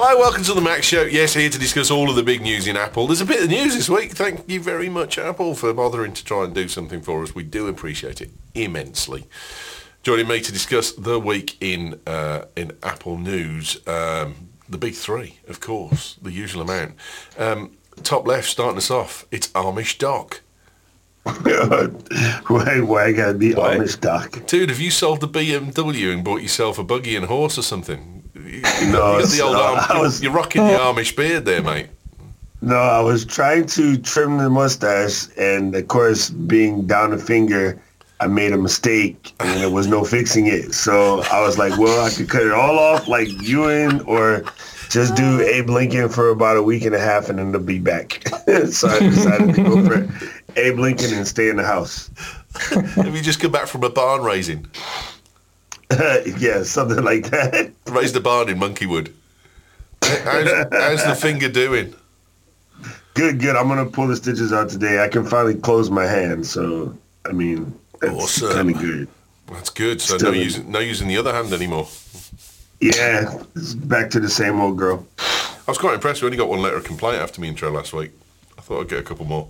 Hi, welcome to the Mac Show. Yes, here to discuss all of the big news in Apple. There's a bit of news this week. Thank you very much, Apple, for bothering to try and do something for us. We do appreciate it immensely. Joining me to discuss the week in Apple news, the big three, of course, the usual amount. Top left, starting us off, it's Amish Doc. Why I gotta be Amish Doc? Dude, have you sold the BMW and bought yourself a buggy and horse or something? You No, got the old you're rocking the Amish beard there, mate. No, I was trying to trim the mustache, and of course, being down a finger, I made a mistake, and there was no fixing it. So I was like, well, I could cut it all off like Ewan, or just do Abe Lincoln for about a week and a half, and then it'll be back. So I decided to go for Abe Lincoln and stay in the house. Have you just come back from a barn raising? Yeah, something like that. Raised a barn in Monkeywood. How's the finger doing? Good. I'm going to pull the stitches out today. I can finally close my hand, so, I mean, that's Awesome. kind of good. That's good. So Still no using the other hand anymore. Yeah, it's back to the same old girl. I was quite impressed. We only got one letter of complaint after my intro last week. I thought I'd get a couple more.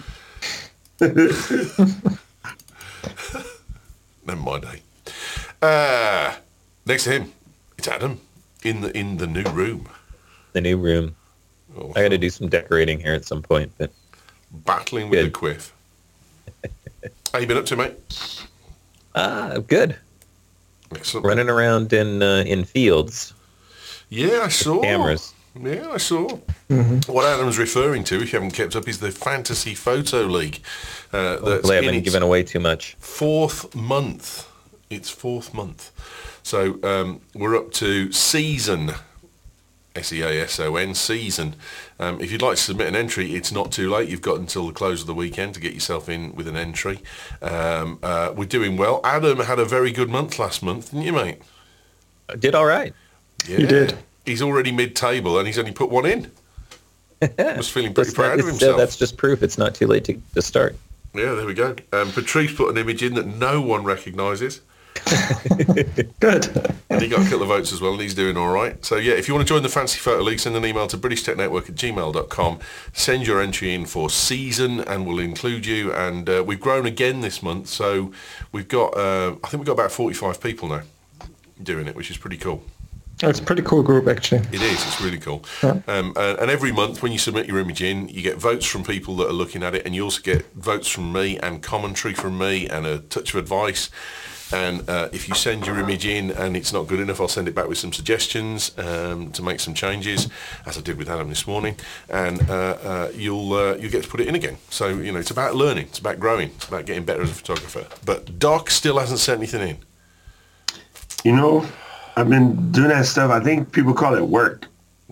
Never mind, eh? Next to him, it's Adam in the new room. The new room. Oh, I got to do some decorating here at some point, but battling with Good. the quiff. How you been up to, mate? good. Excellent. Running around in fields. Yeah, I saw. Cameras. Yeah, I saw. What Adam's referring to, if you haven't kept up, is the Fantasy Photo League. That's Hopefully I in haven't its given away too much. fourth month. It's fourth month. So we're up to season, SEASON, season. If you'd like to submit an entry, it's not too late. You've got until the close of the weekend to get yourself in with an entry. We're doing well. Adam had a very good month last month, didn't you, mate? I did all right. Yeah. You did. He's already mid-table and he's only put one in. Was feeling pretty proud of It's- himself. That's just proof it's not too late to start. Yeah, there we go. Patrice put an image in that no one recognises. Good. And he got a couple of votes as well, and he's doing all right. So, yeah, if you want to join the Fancy Photo League, send an email to BritishTechNetwork@gmail.com. Send your entry in for season, and we'll include you. And we've grown again this month, so we've got, I think we've got about 45 people now doing it, which is pretty cool. It's a pretty cool group, actually. It is. It's really cool. Yeah. And every month when you submit your image in, you get votes from people that are looking at it, and you also get votes from me and commentary from me and a touch of advice. And if you send your image in and it's not good enough, I'll send it back with some suggestions to make some changes, as I did with Adam this morning. And you'll get to put it in again. So, you know, it's about learning. It's about growing. It's about getting better as a photographer. But Doc still hasn't sent anything in. You know, I've been doing that stuff. I think people call it work.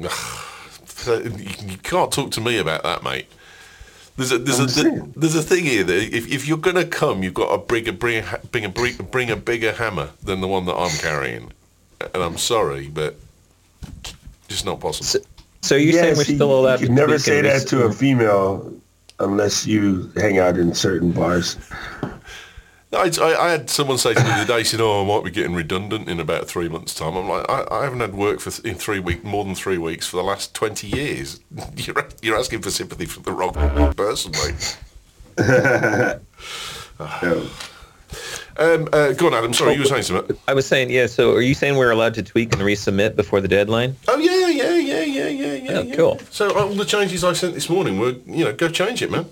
You can't talk to me about that, mate. There's a thing here that if you're gonna come, you've got to bring a bigger hammer than the one that I'm carrying. And I'm sorry, but just not possible. So you're saying we're see, still allowed you to never tweak say and that to a female unless you hang out in certain bars. I had someone say to me the other day, said, "Oh, I might be getting redundant in about 3 months' time." I'm like, I haven't had work more than 3 weeks for the last 20 years. You're asking for sympathy from the wrong person, mate. No. Go on, Adam. Sorry, you were saying something. I was saying, yeah, so are you saying we're allowed to tweak and resubmit before the deadline? Oh yeah. Oh, cool. So all the changes I sent this morning were, go change it, man.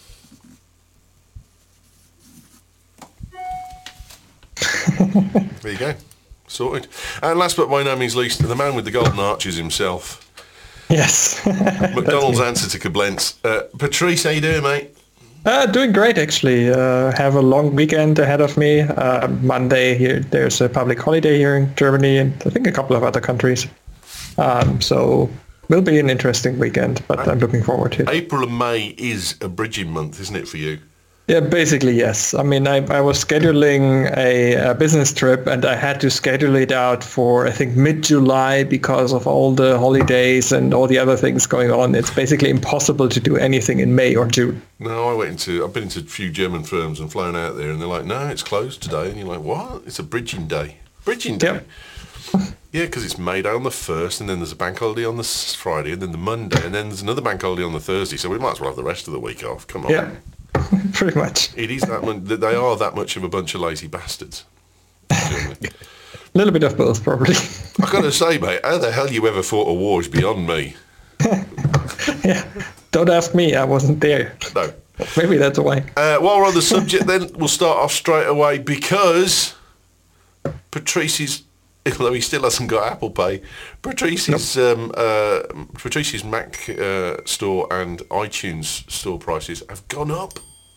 There you go. Sorted. And last but by no means least, the man with the golden arches himself. Yes. McDonald's answer to Koblenz. Patrice, how you doing, mate? Doing great, actually. Have a long weekend ahead of me. Monday, here there's a public holiday here in Germany and I think a couple of other countries. So will be an interesting weekend, but I'm looking forward to it. April and May is a bridging month, isn't it, for you? Yeah, basically, yes. I mean, I was scheduling a business trip and I had to schedule it out for, I think, mid-July because of all the holidays and all the other things going on. It's basically impossible to do anything in May or June. No, I've been into a few German firms and flown out there and they're like, no, it's closed today. And you're like, what? It's a bridging day. Bridging day. Yep. Yeah, because it's May Day on the 1st, and then there's a bank holiday on the Friday, and then the Monday, and then there's another bank holiday on the Thursday, so we might as well have the rest of the week off. Come on. Yeah, pretty much. It is that they are that much of a bunch of lazy bastards. A little bit of both, probably. I got to say, mate, how the hell you ever fought a war is beyond me. Yeah, don't ask me. I wasn't there. No. Maybe that's why. While we're on the subject, then we'll start off straight away because Patrice's, although he still hasn't got Apple Pay, Patrice's Mac store and iTunes store prices have gone up.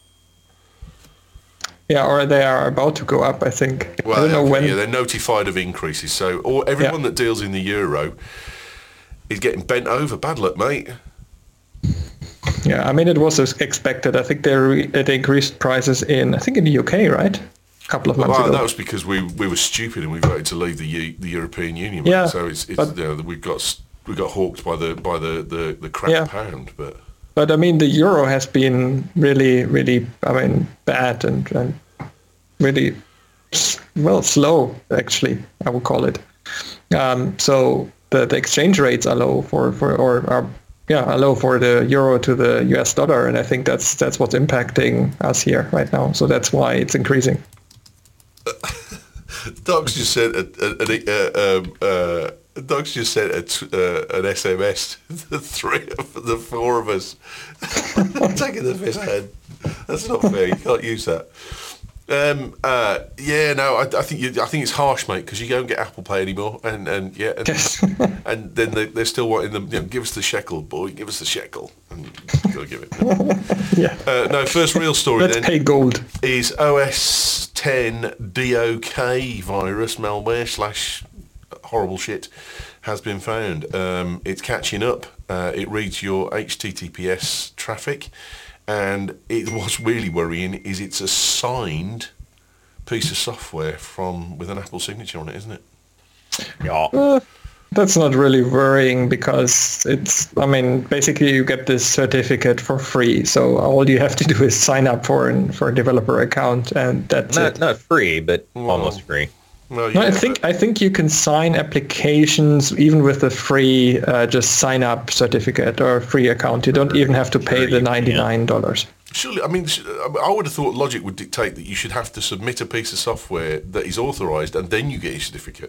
Yeah, or they are about to go up, I think. Well, I don't know when. Yeah, they're notified of increases. So everyone that deals in the euro is getting bent over. Bad luck, mate. Yeah, I mean, it was expected. I think they increased prices in the UK, right? A couple of months ago. That was because we were stupid and we voted to leave the European Union. Mate. Yeah, so it's we got hawked by the crap pound, but. But I mean, the euro has been really, really, bad and really, slow, actually, I would call it. So the exchange rates are low are low for the euro to the US dollar. And I think that's what's impacting us here right now. So that's why it's increasing. Doug's just sent an SMS to the four of us. I'm taking the piss ahead. That's not fair. You can't use that. I think it's harsh, mate, because you don't get Apple Pay anymore, and then they're still wanting them. Give us the shekel, boy. Give us the shekel. And you've got to give it. Yeah. First real story. Let's pay gold. Is OS 10 DOK virus malware / horrible shit has been found. It's catching up. It reads your HTTPS traffic. And what's really worrying is it's a signed piece of software with an Apple signature on it, isn't it? Yeah. That's not really worrying because basically you get this certificate for free. So all you have to do is sign up for a developer account, and that's it. Not free, but almost free. Well, No, I think you can sign applications even with a free just sign up certificate or free account. You don't even have to pay the $99. Surely, I would have thought logic would dictate that you should have to submit a piece of software that is authorized and then you get your certificate.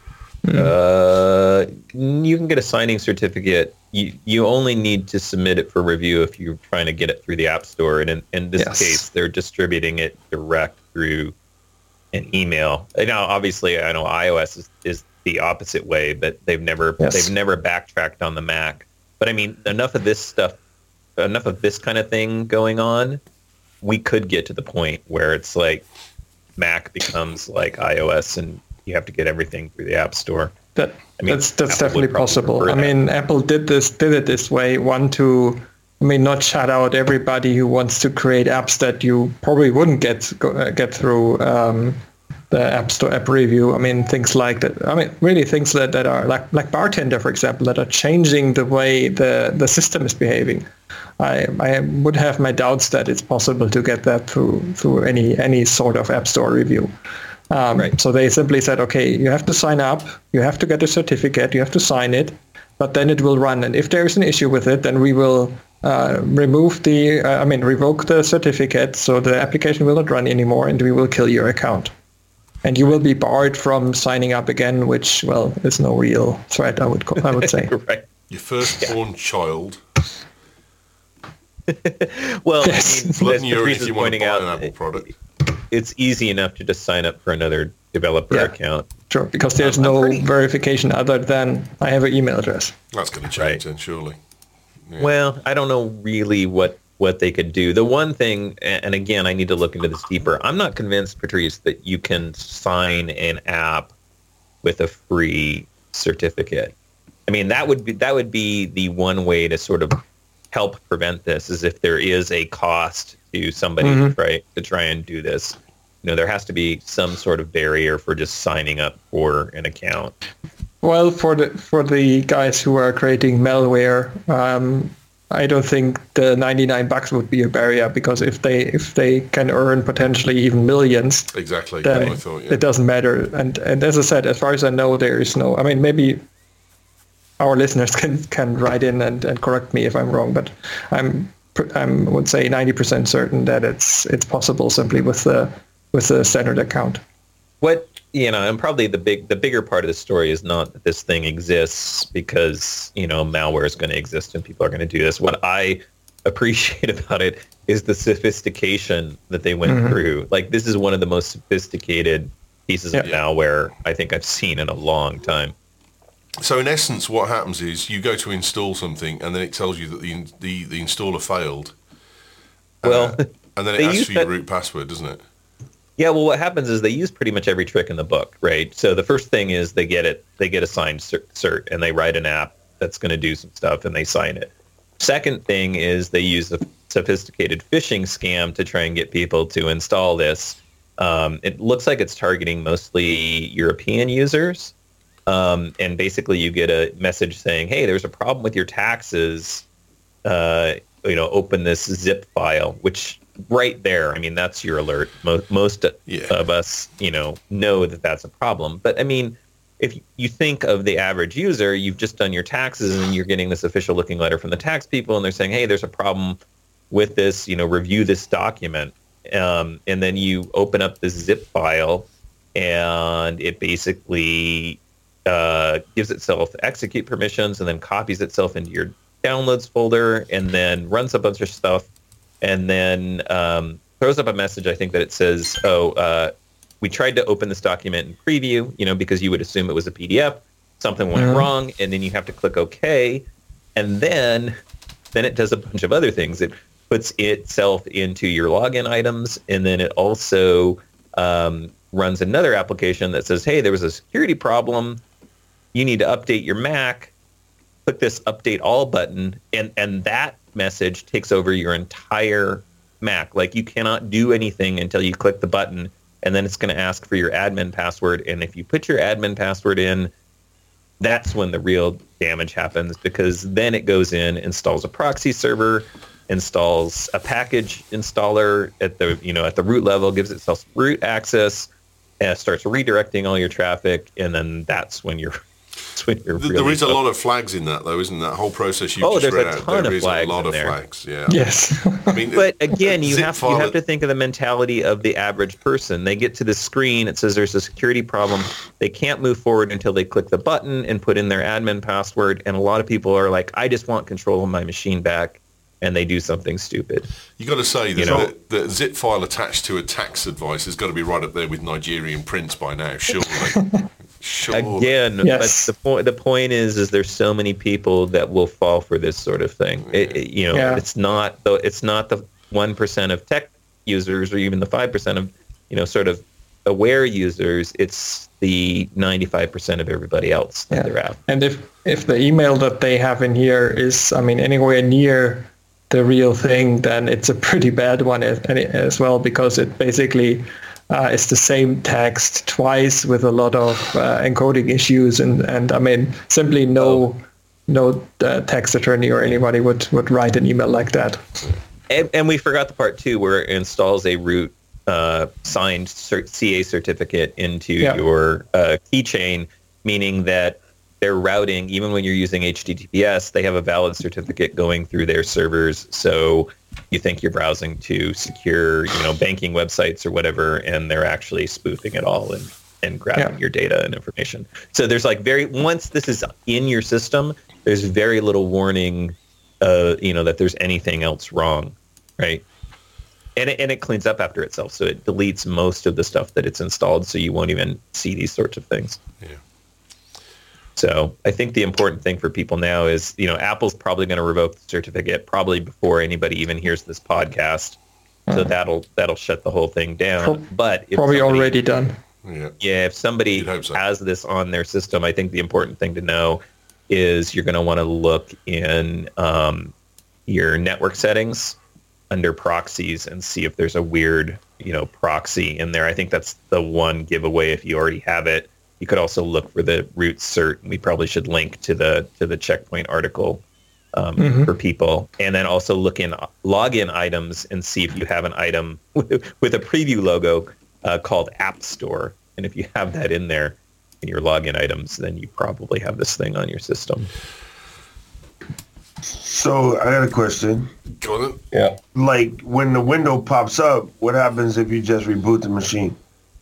You can get a signing certificate. You only need to submit it for review if you're trying to get it through the App Store. And in this case, they're distributing it direct through an email. Now, obviously, I know iOS is the opposite way, but they've never backtracked on the Mac. But I mean, enough of this kind of thing going on, we could get to the point where it's like Mac becomes like iOS, and you have to get everything through the App Store. That's definitely possible. Apple did it this way. Not shut out everybody who wants to create apps that you probably wouldn't get through the App Store app review. Things like that. Really things that are like Bartender, for example, that are changing the way the system is behaving. I would have my doubts that it's possible to get that through any sort of App Store review. Right. So they simply said, okay, you have to sign up, you have to get a certificate, you have to sign it, but then it will run. And if there is an issue with it, then we will revoke the certificate, so the application will not run anymore, and we will kill your account. And you will be barred from signing up again, which, is no real threat, I would say. Right. Your firstborn child. Well, Yes. Blood in urine if you want to buy an Apple product. It's easy enough to just sign up for another developer account. Sure, because there's no verification other than I have an email address. That's going to change then, surely. Yeah. Well, I don't know really what they could do. The one thing, and again, I need to look into this deeper, I'm not convinced, Patrice, that you can sign an app with a free certificate. That would be the one way to sort of help prevent this, is if there is a cost to somebody to try and do this. There has to be some sort of barrier for just signing up for an account. Well, for the guys who are creating malware, I don't think the $99 would be a barrier, because if they can earn potentially even millions, exactly, then I thought, yeah. it doesn't matter. And as I said, as far as I know, there is no. I mean, maybe our listeners can write in and correct me if I'm wrong, but I would say 90% certain that it's possible simply with the standard account. What, and probably the bigger part of the story is not that this thing exists because, malware is going to exist and people are going to do this. What I appreciate about it is the sophistication that they went through. Like, this is one of the most sophisticated pieces of malware I think I've seen in a long time. So in essence, what happens is you go to install something and then it tells you that the installer failed. Well, and then it asks for your root password, doesn't it? Yeah, well, what happens is they use pretty much every trick in the book, right? So the first thing is they get assigned cert, and they write an app that's going to do some stuff, and they sign it. Second thing is they use a sophisticated phishing scam to try and get people to install this. It looks like it's targeting mostly European users, and basically you get a message saying, "Hey, there's a problem with your taxes. Open this zip file," which right there, I mean, that's your alert. Most of us, know that that's a problem. But I mean, if you think of the average user, you've just done your taxes and you're getting this official looking letter from the tax people, and they're saying, "Hey, there's a problem with this. Review this document." And then you open up this zip file, and it basically gives itself execute permissions, and then copies itself into your downloads folder, and then runs a bunch of stuff. And then throws up a message, I think, that it says, we tried to open this document in preview, because you would assume it was a PDF. Something went wrong, and then you have to click OK. And then it does a bunch of other things. It puts itself into your login items, and then it also runs another application that says, hey, there was a security problem. You need to update your Mac. Click this Update All button, and that message takes over your entire Mac. Like, you cannot do anything until you click the button, and then it's going to ask for your admin password. And if you put your admin password in, that's when the real damage happens, because then it goes in, installs a proxy server, installs a package installer at the root level, gives itself root access, and starts redirecting all your traffic, and then that's when you're there is a lot of flags in that, though, isn't that whole process you've just read out? There is a lot of flags. Yeah. Yes. I mean, but again, you have to think of the mentality of the average person. They get to the screen, it says there's a security problem. They can't move forward until they click the button and put in their admin password. And a lot of people are like, I just want control of my machine back, and they do something stupid. You got to say that the zip file attached to a tax advice has got to be right up there with Nigerian prince by now, surely. Sure. Again, yes. But the point is there's so many people that will fall for this sort of thing. It's not the 1% of tech users, or even the 5% of sort of aware users. It's the 95% of everybody else that they're out. And if the email that they have in here is, anywhere near the real thing, then it's a pretty bad one as well, because it basically it's the same text twice with a lot of encoding issues, and simply no text attorney or anybody would write an email like that. And we forgot the part too where it installs a root signed CA certificate into your keychain, meaning that their routing, even when you're using HTTPS, they have a valid certificate going through their servers. So you think you're browsing to secure, banking websites or whatever, and they're actually spoofing it all and grabbing your data and information. So there's once this is in your system, there's very little warning, that there's anything else wrong, right? And it cleans up after itself. So it deletes most of the stuff that it's installed, so you won't even see these sorts of things. Yeah. So I think the important thing for people now is, Apple's probably going to revoke the certificate probably before anybody even hears this podcast. So that'll shut the whole thing down. But if probably already done. Yeah, if somebody has this on their system, I think the important thing to know is you're going to want to look in your network settings under proxies and see if there's a weird, proxy in there. I think that's the one giveaway if you already have it. You could also look for the root cert. We probably should link to the Checkpoint article for people, and then also look in login items and see if you have an item with a preview logo called App Store. And if you have that in there in your login items, then you probably have this thing on your system. So I got a question. Go on. Yeah. Like when the window pops up, what happens if you just reboot the machine?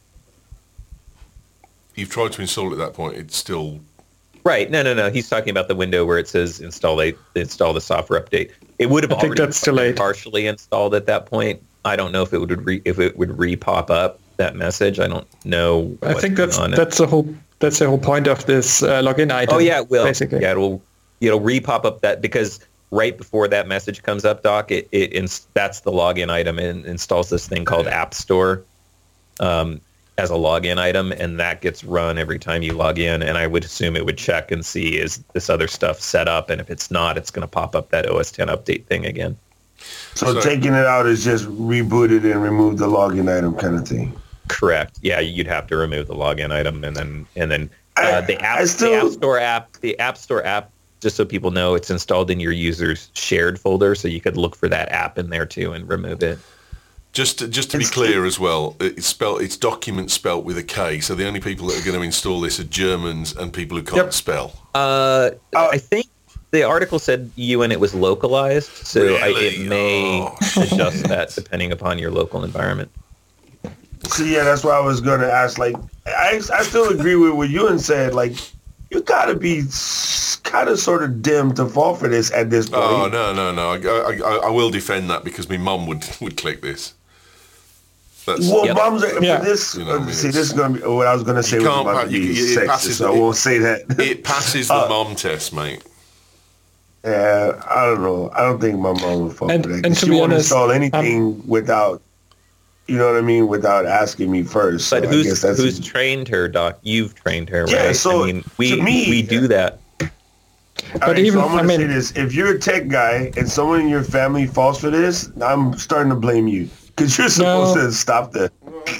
You've tried to install it at that point. It's still... Right. No. He's talking about the window where it says install the software update. It would have already that's delayed. Partially installed at that point. I don't know if it would re-pop up that message. I don't know. I think that's the whole point of this login item. Oh yeah, it will. Basically. Yeah, it'll re-pop up that, because right before that message comes up, Doc, that's the login item, and installs this thing called App Store as a login item, and that gets run every time you log in. And I would assume it would check and see, is this other stuff set up, and if it's not, it's going to pop up that OS 10 update thing again. So taking it out is just reboot it and remove the login item kind of thing. Correct. Yeah, you'd have to remove the login item, and then the App Store app. Just so people know, it's installed in your user's shared folder, so you could look for that app in there too and remove it. Just to be clear as well, it's document spelt with a K, so the only people that are going to install this are Germans and people who can't spell. I think the article said and it was localized, so Really? it may adjust that depending upon your local environment. So yeah, that's why I was going to ask. Like, I still agree with what Ewan said. Like, you got to be kind of sort of dim to fall for this at this point. Oh no! I will defend that, because my mum would click this. Mums are, for this. You know, this is going to be what I was going to say. Was about to be sexist, so I won't say that. It passes the mom test, mate. Yeah, I don't know. I don't think my mom would fall for that. And she to be won't honest, install anything without, you know what I mean, without asking me first. But so who's trained her, Doc? You've trained her, yeah, right? So I mean, we do that. But even so I'm going to say this: if you're a tech guy and someone in your family falls for this, I'm starting to blame you, because you're supposed to stop that.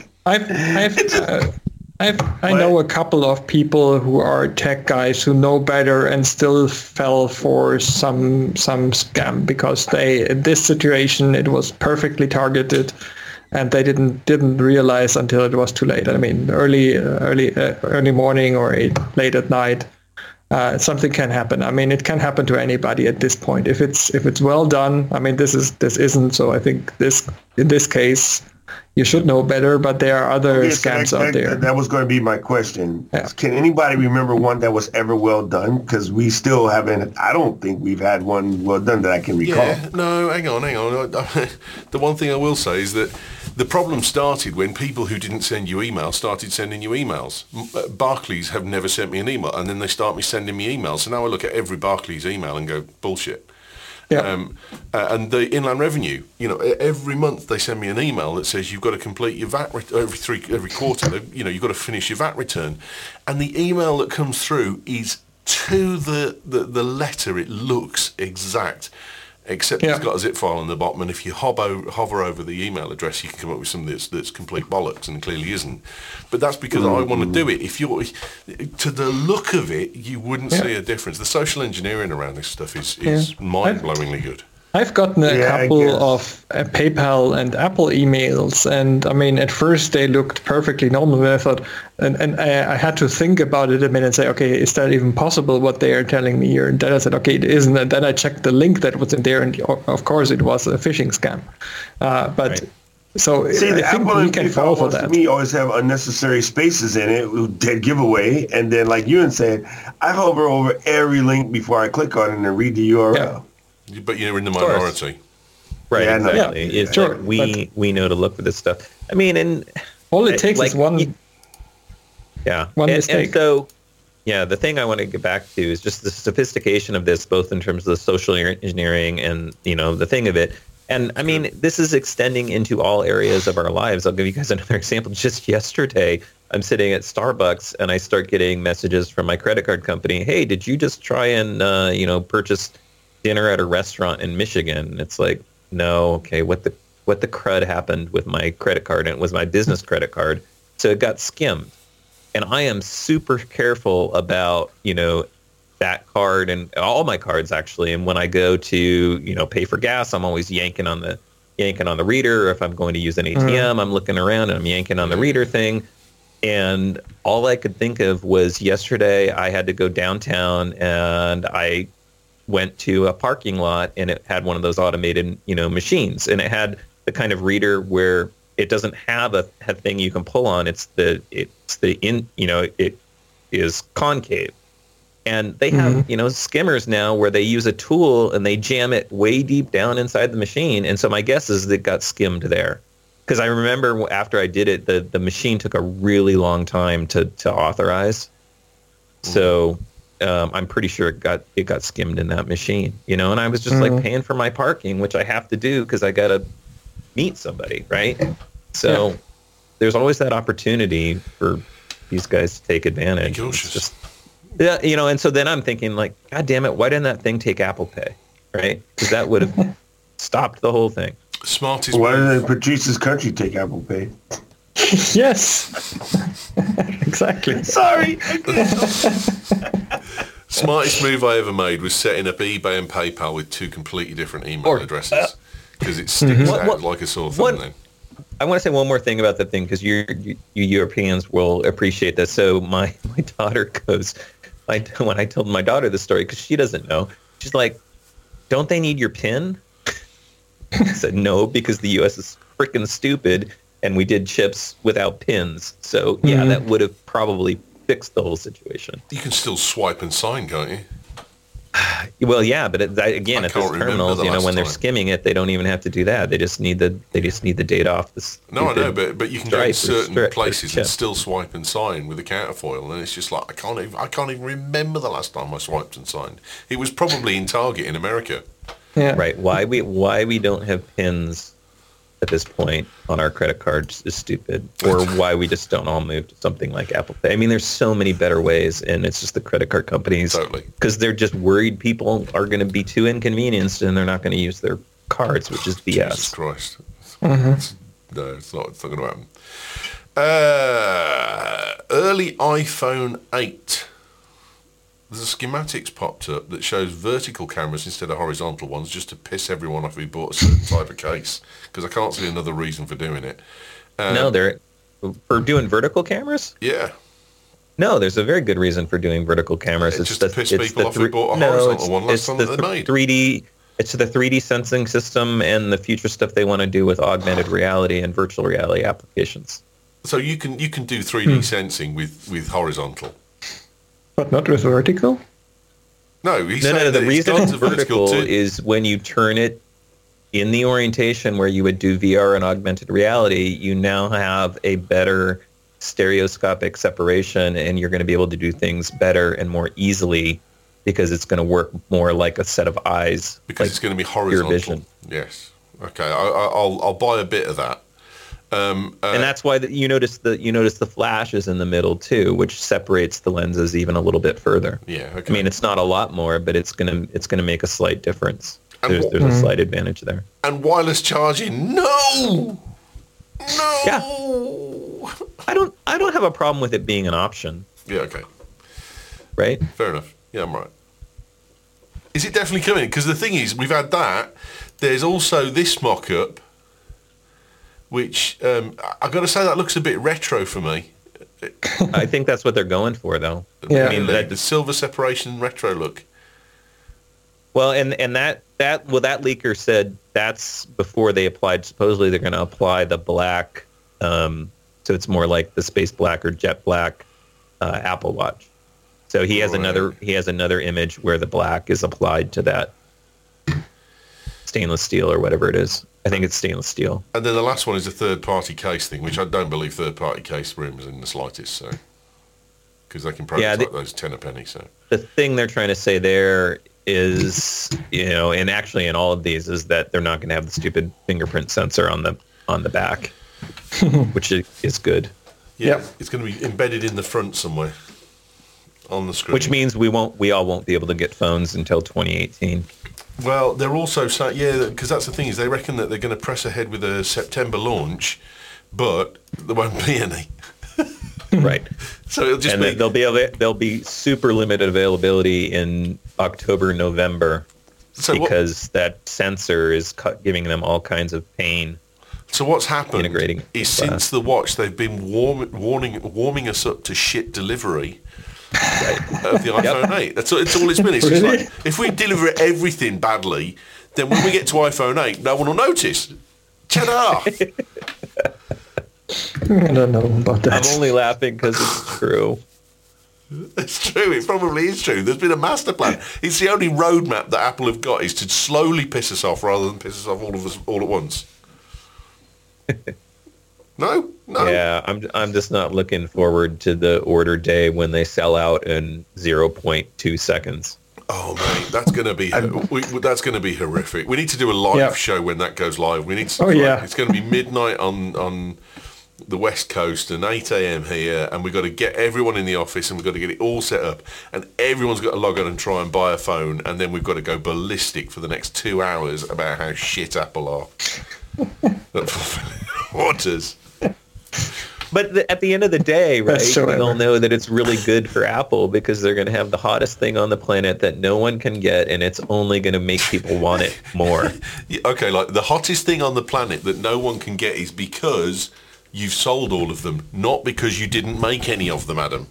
I know a couple of people who are tech guys who know better and still fell for some scam, because in this situation it was perfectly targeted, and they didn't realize until it was too late. I mean, early morning or late at night. Something can happen. I mean, it can happen to anybody at this point. If it's well done, I mean, this isn't. So I think in this case, you should know better. But there are other scams out there. That was going to be my question. Yeah. Can anybody remember one that was ever well done? Because we still haven't. I don't think we've had one well done that I can recall. Yeah, no, hang on. The one thing I will say is that the problem started when people who didn't send you emails started sending you emails. Barclays have never sent me an email, and then they start sending me emails. So now I look at every Barclays email and go, bullshit. Yeah. And the Inland Revenue, every month they send me an email that says you've got to complete your VAT every quarter. You've got to finish your VAT return, and the email that comes through is to the letter. It looks exact, except it's got a zip file on the bottom. And if you hover over the email address, you can come up with something that's complete bollocks, and clearly isn't. But that's because I want to do it. If you're to the look of it, you wouldn't see a difference. The social engineering around this stuff is mind-blowingly good. I've gotten a couple of PayPal and Apple emails, and I mean, at first they looked perfectly normal. And I thought, and I had to think about it a minute and say, okay, is that even possible what they are telling me here? And then I said, okay, it isn't. And then I checked the link that was in there, and of course it was a phishing scam. So see, I think we can fall for that. To me, always have unnecessary spaces in it, dead giveaway, and then like Ewan said, I hover over every link before I click on it and read the URL. Yeah. But you're in the minority. Right, yeah, exactly. Yeah, it's sure, like we know to look for this stuff. I mean, and all it takes is one mistake. And so, the thing I want to get back to is just the sophistication of this, both in terms of the social engineering and, the thing of it. And I mean, this is extending into all areas of our lives. I'll give you guys another example. Just yesterday, I'm sitting at Starbucks and I start getting messages from my credit card company. Hey, did you just try and, purchase dinner at a restaurant in Michigan? And it's like, no, okay, what the crud happened with my credit card? And it was my business credit card. So it got skimmed. And I am super careful about, that card and all my cards actually. And when I go to, pay for gas, I'm always yanking on the reader. Or if I'm going to use an ATM, I'm looking around and I'm yanking on the reader thing. And all I could think of was yesterday I had to go downtown and I went to a parking lot and it had one of those automated, machines, and it had the kind of reader where it doesn't have a thing you can pull on. It is concave. And they have, skimmers now where they use a tool and they jam it way deep down inside the machine. And so my guess is it got skimmed there. Because I remember after I did it, the machine took a really long time to authorize. So I'm pretty sure it got skimmed in that machine, and I was just like paying for my parking, which I have to do because I got to meet somebody, right? So there's always that opportunity for these guys to take advantage. It's just, and so then I'm thinking like, God damn it, why didn't that thing take Apple Pay, right? Because that would have stopped the whole thing. Smartest. Why didn't Patrice's Country take Apple Pay? Yes, exactly. Sorry. Smartest move I ever made was setting up eBay and PayPal with two completely different email addresses because it sticks out like a sore thumb then. I want to say one more thing about that thing because you Europeans will appreciate this. So my daughter goes, when I told my daughter the story, because she doesn't know, she's like, don't they need your PIN? I said, no, because the U.S. is freaking stupid and we did chips without pins. So, that would have probably fixed the whole situation. You can still swipe and sign, can't you? Well, yeah, but at those terminals, when they're skimming it, they don't even have to do that. They just need the data off the. No, I know, but you can go to certain places and still swipe and sign with a counterfoil, and it's just like I can't even remember the last time I swiped and signed. It was probably in Target in America. Yeah. Right. Why we don't have pins at this point on our credit cards is stupid, or why we just don't all move to something like Apple Pay. I mean, there's so many better ways, and it's just the credit card companies, because they're just worried people are going to be too inconvenienced and they're not going to use their cards, which is BS. Jesus Christ. No, it's not going to happen. Early iPhone 8. There's a schematics popped up that shows vertical cameras instead of horizontal ones, just to piss everyone off who bought a certain type of case, because I can't see another reason for doing it. No, they're for doing vertical cameras? Yeah. No, there's a very good reason for doing vertical cameras. It's just to piss people off who bought a horizontal one last time that they made. 3D, it's the 3D sensing system and the future stuff they want to do with augmented reality and virtual reality applications. So you can do 3D sensing with horizontal. But not with vertical? No, the reason it's vertical is when you turn it in the orientation where you would do VR and augmented reality, you now have a better stereoscopic separation and you're going to be able to do things better and more easily because it's going to work more like a set of eyes. Because it's going to be horizontal. Vision. Yes. Okay, I'll buy a bit of that. And that's why you notice the flashes in the middle too, which separates the lenses even a little bit further. Yeah, okay. I mean, it's not a lot more, but it's gonna make a slight difference. There's a slight advantage there. And wireless charging? No. Yeah. I don't have a problem with it being an option. Yeah. Okay. Right. Fair enough. Yeah, I'm right. Is it definitely coming? Because the thing is, we've had that. There's also this mock-up, which I've got to say that looks a bit retro for me. I think that's what they're going for, though. Yeah. I mean, the silver separation retro look. Well, and that leaker said that's before they applied. Supposedly they're going to apply the black, so it's more like the space black or jet black Apple Watch. So he has another image where the black is applied to that stainless steel or whatever it is. I think it's stainless steel. And then the last one is a third-party case thing, which I don't believe third-party case rooms in the slightest. So, because they can prototype those 10 a penny. So the thing they're trying to say there is, and actually in all of these is that they're not going to have the stupid fingerprint sensor on the back, which is good. Yeah, yep. It's going to be embedded in the front somewhere on the screen. Which means we all won't be able to get phones until 2018. Well, they're also saying, because that's the thing is they reckon that they're going to press ahead with a September launch, but there won't be any. Right. So it'll just be... There'll be super limited availability in October, November, because that sensor is giving them all kinds of pain. So what's happened integrating is since the watch, they've been warming us up to shit delivery of the iPhone 8. That's all it's been. It's just like, if we deliver everything badly, then when we get to iPhone 8, no one will notice. Ta-da! I don't know about that. I'm only laughing because it's true. It's true. It probably is true. There's been a master plan. It's the only roadmap that Apple have got is to slowly piss us off rather than piss us off all of us all at once. No. Yeah, I'm just not looking forward to the order day when they sell out in 0.2 seconds. Oh mate, that's gonna be horrific. We need to do a live show when that goes live. We need to. It's going to be midnight on the West Coast and 8 a.m. here, and we've got to get everyone in the office and we've got to get it all set up, and everyone's got to log on and try and buy a phone, and then we've got to go ballistic for the next 2 hours about how shit Apple are. Waters. But at the end of the day, right, they'll know that it's really good for Apple because they're going to have the hottest thing on the planet that no one can get, and it's only going to make people want it more. Okay, like the hottest thing on the planet that no one can get is because you've sold all of them, not because you didn't make any of them, Adam.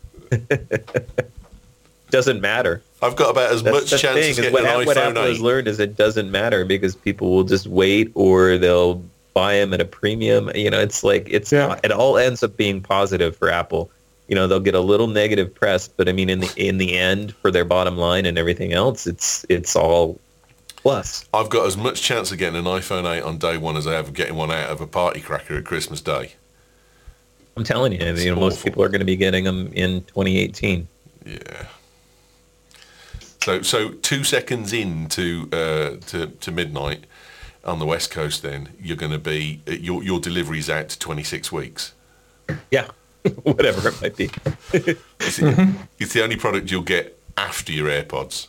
Doesn't matter. I've got about as much chance as getting an iPhone 8. What Apple has learned is it doesn't matter because people will just wait or they'll buy them at a premium. You know, it's like it all ends up being positive for Apple. You know, they'll get a little negative press, but I mean, in the end, for their bottom line and everything else, it's all plus. I've got as much chance of getting an iPhone 8 on day one as I have of getting one out of a party cracker at Christmas Day. I'm telling you, most people are going to be getting them in 2018. Yeah. So 2 seconds into to midnight on the West Coast, then you're going to be your delivery's out to 26 weeks. Yeah, whatever it might be. It's the only product you'll get after your AirPods.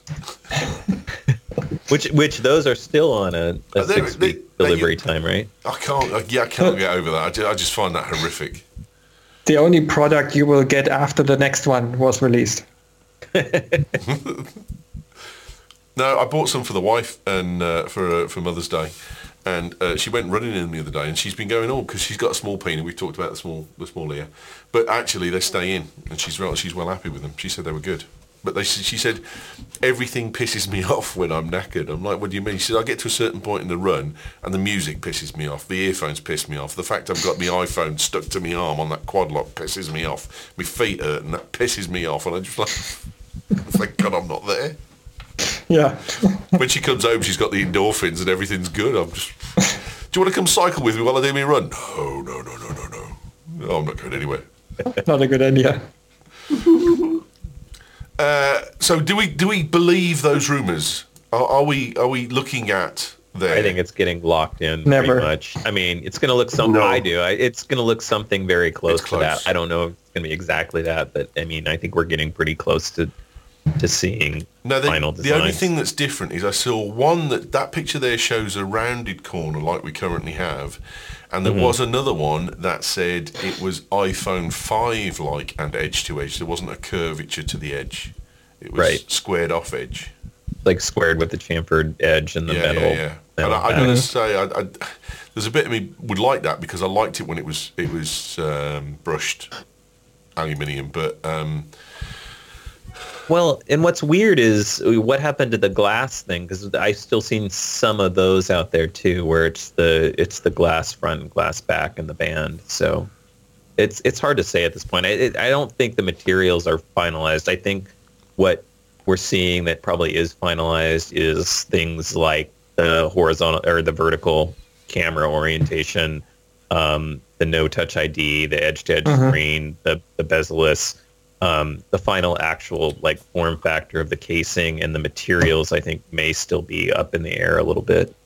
Which those are still on a 6-week delivery time, right? I can't get over that. I just find that horrific. The only product you will get after the next one was released. No, I bought some for the wife and for Mother's Day, and she went running in the other day, and she's been going because she's got a small penis. We talked about the small ear, but actually they stay in, and she's well happy with them. She said they were good, but she said everything pisses me off when I'm knackered. I'm like, what do you mean? She said I get to a certain point in the run, and the music pisses me off, the earphones piss me off, the fact I've got my iPhone stuck to my arm on that quad lock pisses me off, my feet hurt, and that pisses me off, and I just like, thank God I'm not there. Yeah. When she comes home, she's got the endorphins and everything's good. I'm just, do you want to come cycle with me while I do my run? No. No, I'm not going anywhere. Not a good idea. So do we believe those rumours? Are we looking at there? I think it's getting locked in Never. pretty much. I mean, it's going to look something. No. I do. It's going to look something very close It's to that. I don't know if it's going to be exactly that, but I mean, I think we're getting pretty close to seeing final designs. The only thing that's different is I saw one that picture there shows a rounded corner like we currently have, and there was another one that said it was iPhone 5 like and edge to edge. There wasn't a curvature to the edge. It was squared off edge. Like squared with the chamfered edge and the metal. Yeah. And I got to say, I there's a bit of me would like that because I liked it when it was brushed aluminium, but well, and what's weird is what happened to the glass thing, because I've still seen some of those out there too, where it's the glass front and glass back in the band. So it's hard to say at this point. I don't think the materials are finalized. I think what we're seeing that probably is finalized is things like the horizontal or the vertical camera orientation, the no touch ID, the edge to edge screen, the bezel-less. The final actual like form factor of the casing and the materials, I think, may still be up in the air a little bit.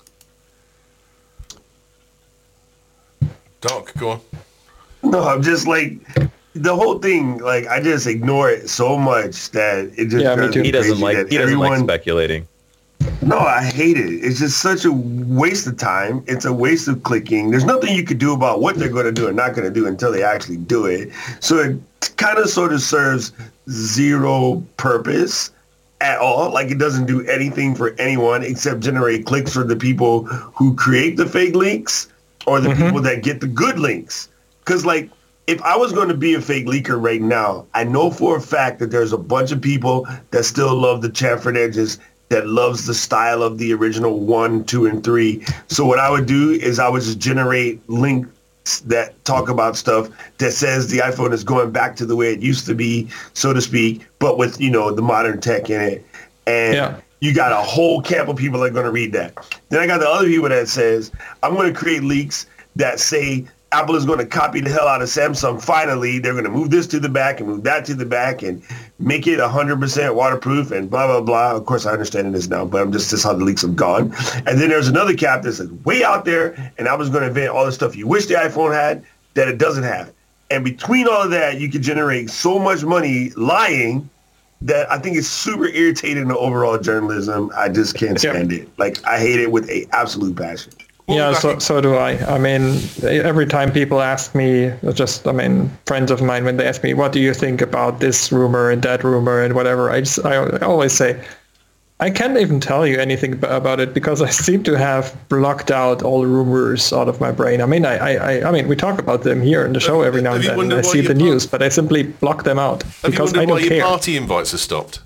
Doc, go on. No, I'm just like the whole thing. Like I just ignore it so much that it just He doesn't like speculating. No, I hate it. It's just such a waste of time. It's a waste of clicking. There's nothing you could do about what they're going to do or not going to do until they actually do it. So it kind of sort of serves zero purpose at all. Like, it doesn't do anything for anyone except generate clicks for the people who create the fake links or the people that get the good links. Because, like, if I was going to be a fake leaker right now, I know for a fact that there's a bunch of people that still love the chamfered edges, that loves the style of the original 1, 2, and 3. So what I would do is I would just generate links that talk about stuff that says the iPhone is going back to the way it used to be, so to speak, but with, you know, the modern tech in it. And you got a whole camp of people that are going to read that. Then I got the other people that says, I'm going to create leaks that say Apple is going to copy the hell out of Samsung. Finally, they're going to move this to the back and move that to the back and make it 100% waterproof and blah, blah, blah. Of course, I understand it is now, but this is how the leaks have gone. And then there's another cap that says way out there, and I was going to invent all the stuff you wish the iPhone had that it doesn't have. And between all of that, you can generate so much money lying that I think it's super irritating to overall journalism. I just can't stand it. Like, I hate it with an absolute passion. Yeah, so do I. I mean, every time people ask me, friends of mine, when they ask me, what do you think about this rumor and that rumor and whatever, I always say, I can't even tell you anything about it because I seem to have blocked out all rumors out of my brain. I mean, we talk about them here in the show every now and then, and I see the news, but I simply block them out because I don't care. Have you wondered why your party invites are stopped?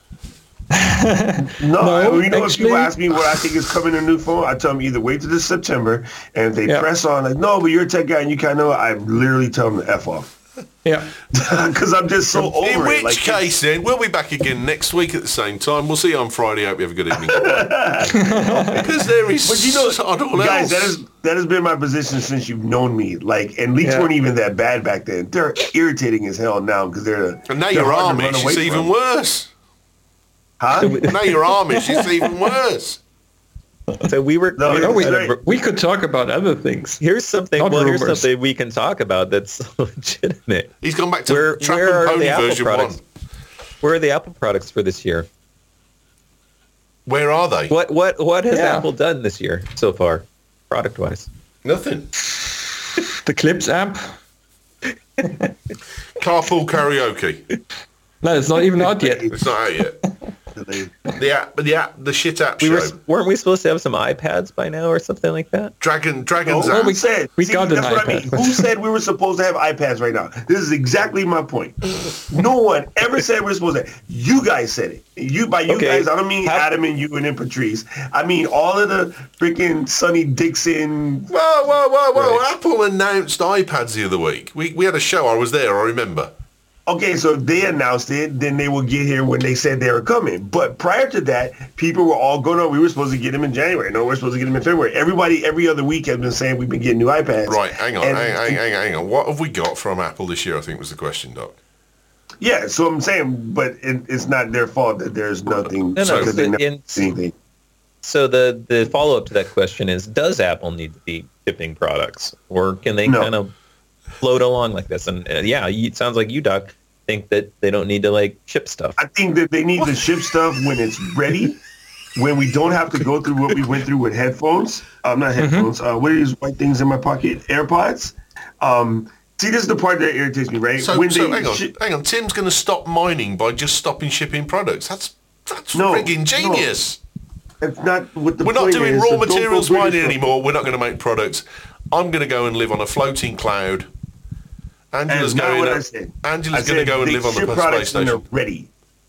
No, you know, if people ask me what I think is coming in a new phone, I tell them either wait till this September, and if they press on, like, no, but you're a tech guy and you kind of know, I literally tell them to F off. Yeah. Because I'm just so over it. In which case, then, we'll be back again next week at the same time. We'll see you on Friday. Hope you have a good evening. Because there is, but you know, guys, that has been my position since you've known me. Like, and leaks weren't even that bad back then. They're irritating as hell now because and now you're Amish. It's even worse. Huh? Now you're Amish. It's even worse. So we could talk about other things. Here's something. Here's something we can talk about that's legitimate. He's gone back to Trap and Pony version 1. Where are the Apple products for this year? Where are they? What has Apple done this year so far, product wise? Nothing. The Clips app. Carpool karaoke. No, it's not even out yet. It's not out yet. The shit app show. Weren't we supposed to have some iPads by now or something like that? Dragon's app. We got an iPad. What I mean. Who said we were supposed to have iPads right now? This is exactly my point. No one ever said we're supposed to. You guys said it. By you guys, I don't mean Adam and you and then Patrice. I mean all of the freaking Sonny Dixon. Whoa. Right. Apple announced iPads the other week. We had a show. I was there. I remember. Okay, so if they announced it, then they will get here when they said they were coming. But prior to that, people were all going, we were supposed to get them in January. No, we're supposed to get them in February. Everybody, every other week has been saying we've been getting new iPads. Right, hang on. What have we got from Apple this year, I think was the question, Doc. Yeah, so I'm saying, but it's not their fault that there's nothing. Anything. So the follow-up to that question is, does Apple need to be shipping products? Or can they kind of float along like this? And it sounds like you, Doc, think that they don't need to ship stuff. I think that they need to ship stuff when it's ready, when we don't have to go through what we went through with headphones. Not headphones. What are these white things in my pocket? AirPods. See, this is the part that irritates me, right? So hang on. Tim's going to stop mining by just stopping shipping products. That's frigging genius. That's not what the We're not doing raw materials mining anymore. We're not going to make products. I'm going to go and live on a floating cloud. Angela's going to go and live on the space station. When they're ready.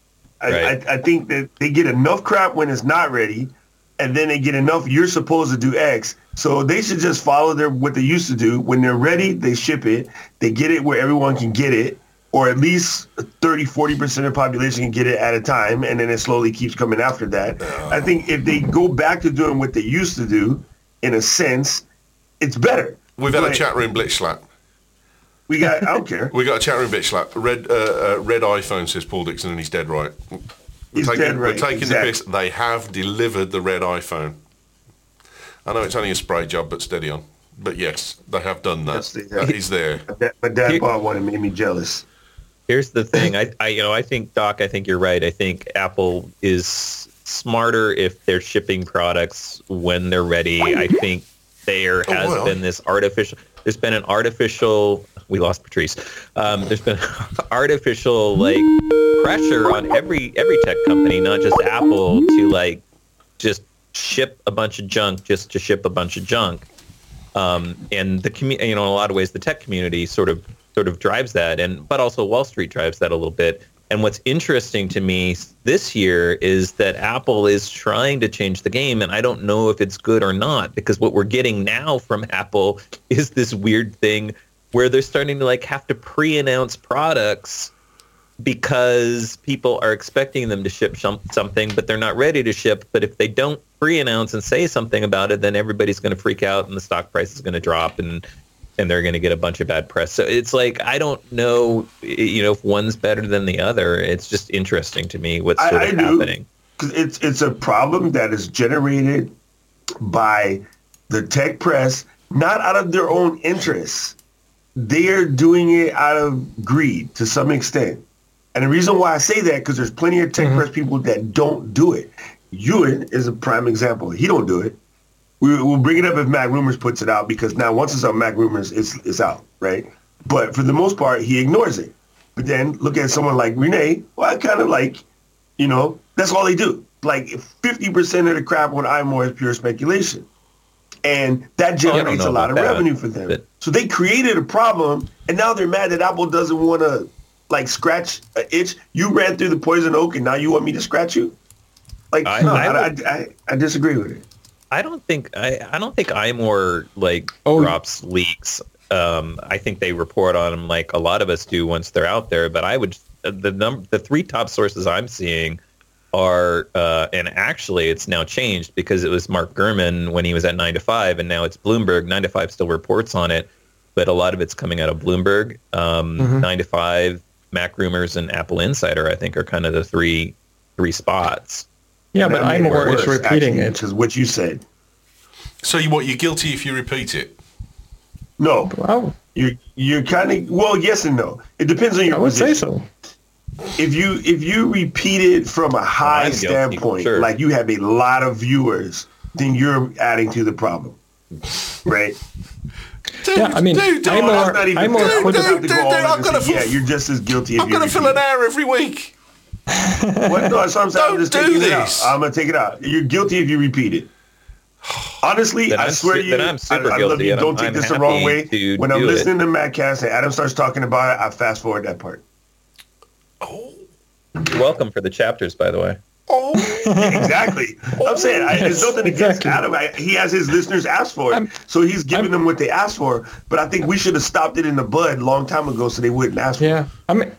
I think that they get enough crap when it's not ready, and then they get enough. You're supposed to do X, so they should just follow what they used to do. When they're ready, they ship it. They get it where everyone can get it, or at least 30-40% of the population can get it at a time, and then it slowly keeps coming after that. I think if they go back to doing what they used to do, in a sense, it's better. We've had a chat room blitz slap. I don't care. We got a chat room bitch slap. Red iPhone, says Paul Dixon, and he's dead right. We're taking the piss. They have delivered the red iPhone. I know it's only a spray job, but steady on. But yes, they have done that. That is there. My dad bought one and made me jealous. Here's the thing. I think, Doc, I think you're right. I think Apple is smarter if they're shipping products when they're ready. I think there has been this artificial. There's been an artificial. We lost Patrice. There's been artificial like pressure on every tech company, not just Apple, to like just ship a bunch of junk just to ship a bunch of junk. And the in a lot of ways, the tech community sort of drives that, but also Wall Street drives that a little bit. And what's interesting to me this year is that Apple is trying to change the game, and I don't know if it's good or not, because what we're getting now from Apple is this weird thing where they're starting to like have to pre-announce products because people are expecting them to ship something, but they're not ready to ship. But if they don't pre-announce and say something about it, then everybody's going to freak out and the stock price is going to drop and they're going to get a bunch of bad press. So it's like, I don't know, if one's better than the other. It's just interesting to me what's sort of happening. It's a problem that is generated by the tech press, not out of their own interests. They're doing it out of greed to some extent. And the reason why I say that, because there's plenty of tech press people that don't do it. Ewan is a prime example. He don't do it. We'll bring it up if Mac Rumors puts it out, because now once it's on Mac Rumors, it's out, right? But for the most part, he ignores it. But then look at someone like Renee. Well, I kind of like, that's all they do. Like 50% of the crap on iMore is pure speculation. And that generates a lot of revenue for them. So they created a problem, and now they're mad that Apple doesn't want to, like, scratch an itch. You ran through the poison oak, and now you want me to scratch you? Like, I disagree with it. I don't think iMore drops leaks. I think they report on them like a lot of us do once they're out there. But I would the three top sources I'm seeing are and actually it's now changed because it was Mark Gurman when he was at 9 to 5, and now it's Bloomberg. 9 to 5 still reports on it, but a lot of it's coming out of Bloomberg. 9 to 5, Mac Rumors, and Apple Insider, I think, are kind of the three spots. Yeah, but iMore is repeating it. Which is what you said. So you're guilty if you repeat it? No. Wow. You're kind of, well, yes and no. It depends on your position. I would say so. If you repeat it from a high standpoint, sure, like you have a lot of viewers, then you're adding to the problem, right? You're just as guilty. I'm going to fill an hour every week. What? No, that's what I'm saying. I'm just taking it out. I'm going to take it out. You're guilty if you repeat it. Honestly, I swear to you, I love you. Don't take this the wrong way. When I'm listening to Madcast and Adam starts talking about it, I fast forward that part. Oh, you're welcome for the chapters, by the way. Oh, exactly. I'm saying there's nothing against Adam. He has his listeners ask for it, so he's giving them what they asked for. But I think we should have stopped it in the bud a long time ago, so they wouldn't ask for it.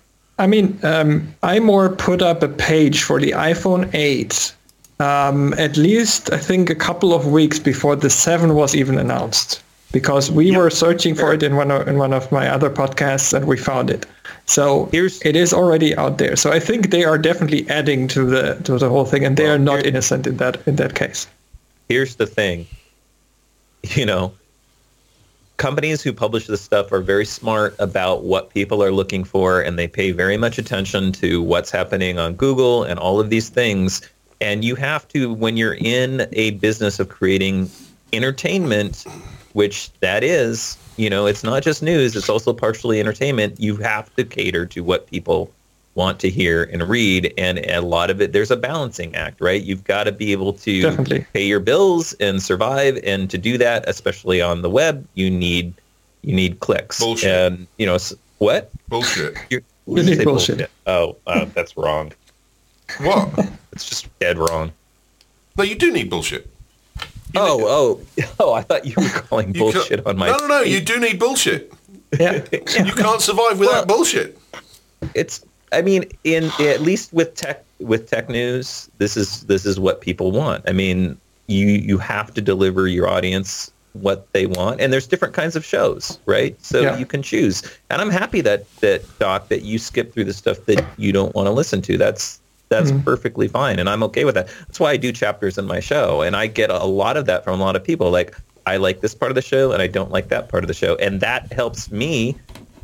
iMore put up a page for the iPhone 8. At least I think a couple of weeks before the 7 was even announced, because we were searching for it in one of my other podcasts and we found it. So it is already out there. So I think they are definitely adding to the whole thing, and they are not innocent in that case. Here's the thing, companies who publish this stuff are very smart about what people are looking for, and they pay very much attention to what's happening on Google and all of these things. And you have to, when you're in a business of creating entertainment, which that is, it's not just news, it's also partially entertainment. You have to cater to what people want to hear and read. And a lot of it, there's a balancing act, right? You've got to be able to pay your bills and survive. And to do that, especially on the web, you need clicks. Bullshit. And, what? Bullshit. You need bullshit. Oh, that's wrong. What? It's just dead wrong. No, you do need bullshit. I thought you were calling bullshit on my... No, you do need bullshit. Yeah. You can't survive without bullshit. At least with tech news, this is what people want. I mean, you have to deliver your audience what they want, and there's different kinds of shows, right? So you can choose. And I'm happy that Doc, that you skip through the stuff that you don't want to listen to. That's perfectly fine, and I'm okay with that. That's why I do chapters in my show, and I get a lot of that from a lot of people. Like, I like this part of the show, and I don't like that part of the show, and that helps me,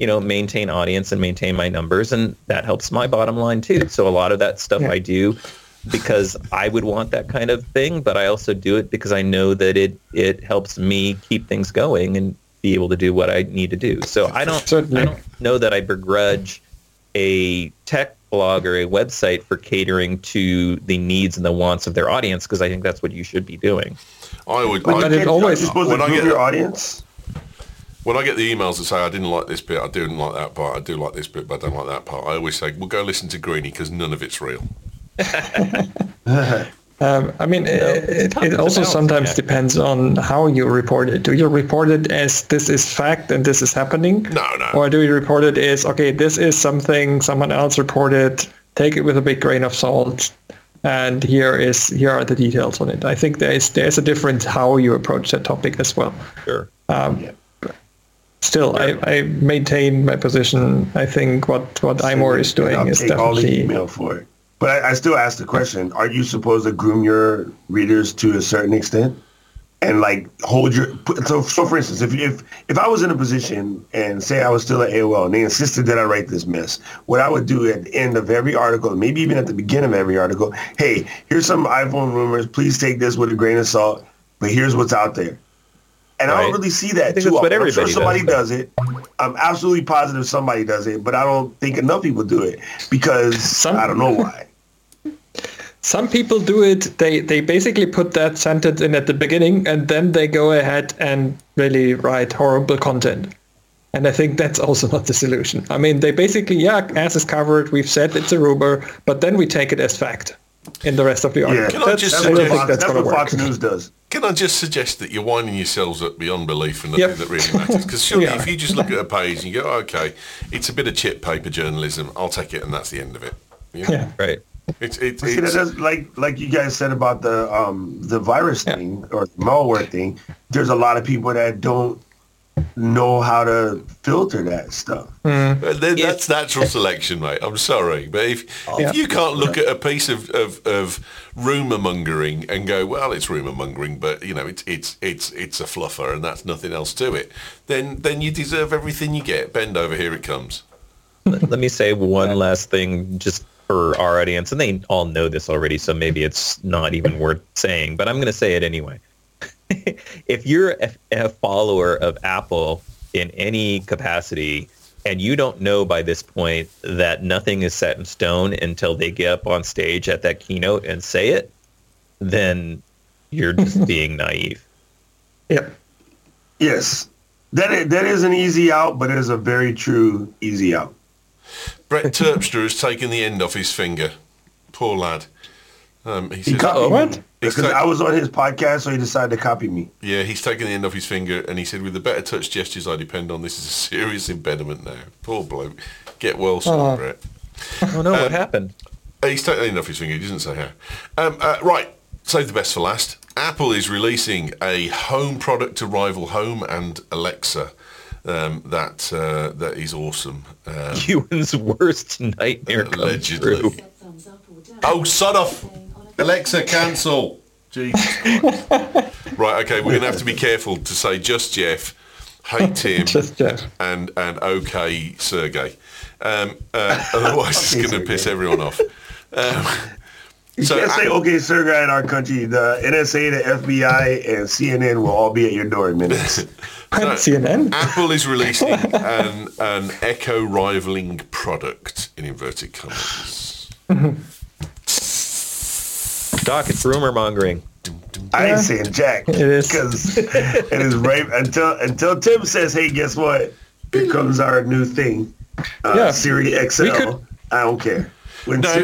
maintain audience and maintain my numbers, and that helps my bottom line too. So a lot of that stuff I do because I would want that kind of thing, but I also do it because I know that it helps me keep things going and be able to do what I need to do. So I don't know that I begrudge a tech blog or a website for catering to the needs and the wants of their audience, because I think that's what you should be doing. But it always supposed to group your audience. When I get the emails that say I didn't like this bit, I didn't like that part, I do like this bit, but I don't like that part, I always say, well, go listen to Greenie, because none of it's real. It also sometimes depends on how you report it. Do you report it as this is fact and this is happening? No. Or do you report it as, okay, this is something someone else reported, take it with a big grain of salt, and here are the details on it. I think there's a difference how you approach that topic as well. Sure. Still, I maintain my position. I think what iMore is doing is definitely... all the email for it. But I still ask the question, are you supposed to groom your readers to a certain extent? And like hold your... So for instance, if I was in a position and say I was still at AOL and they insisted that I write this mess, what I would do at the end of every article, maybe even at the beginning of every article, hey, here's some iPhone rumors. Please take this with a grain of salt, but here's what's out there. And I don't really see that too often. I'm sure somebody does it. I'm absolutely positive somebody does it, but I don't think enough people do it because I don't know why. Some people do it. They basically put that sentence in at the beginning, and then they go ahead and really write horrible content. And I think that's also not the solution. I mean, they basically, ass is covered. We've said it's a rumor, but then we take it as fact in the rest of the article. That's what Fox News does. Can I just suggest that you're winding yourselves up beyond belief and nothing that really matters? Because surely if you just look at a page and you go, okay, it's a bit of chip paper journalism, I'll take it and that's the end of it. Yeah, right. It's like you guys said about the virus thing or the malware thing. There's a lot of people that don't know how to filter that stuff. That's natural selection, mate. I'm sorry, but if you can't look at a piece of rumor mongering and go, well, it's rumor mongering, but you know it's a fluffer and that's nothing else to it, then you deserve everything you get. Bend over, here it comes. Let me say one last thing, just for our audience, and they all know this already, so maybe it's not even worth saying, but I'm going to say it anyway. If you're a follower of Apple in any capacity and you don't know by this point that nothing is set in stone until they get up on stage at that keynote and say it, then you're just being naive. Yep. Yes. That is an easy out, but it is a very true easy out. Brett Terpstra has taken the end off his finger. Poor lad. He copied me. Because I was on his podcast, so he decided to copy me. Yeah, he's taken the end off his finger, and he said, with the better touch gestures I depend on, this is a serious impediment now. Poor bloke. Get well soon, Brett. Oh, no, what happened? He's taken the end off his finger. He doesn't say how. Right, save the best for last. Apple is releasing a home product to rival Home and Alexa. That is awesome. Ewan's worst nightmare comes true. Oh, son of... Alexa, cancel. Jesus Christ. Right, okay, we're going to have to be careful to say just Jeff, hey Tim, just Jeff, and okay Sergey. Otherwise it's going to piss everyone off. You can't say okay Sergey in our country. The NSA, the FBI, and CNN will all be at your door in minutes. CNN? Apple is releasing an Echo rivaling product, in inverted commas. Doc, it's rumor mongering. I ain't saying jack. It is. Because it is right until Tim says, hey, guess what? Here comes our new thing. Siri XL. I don't care. When Stop.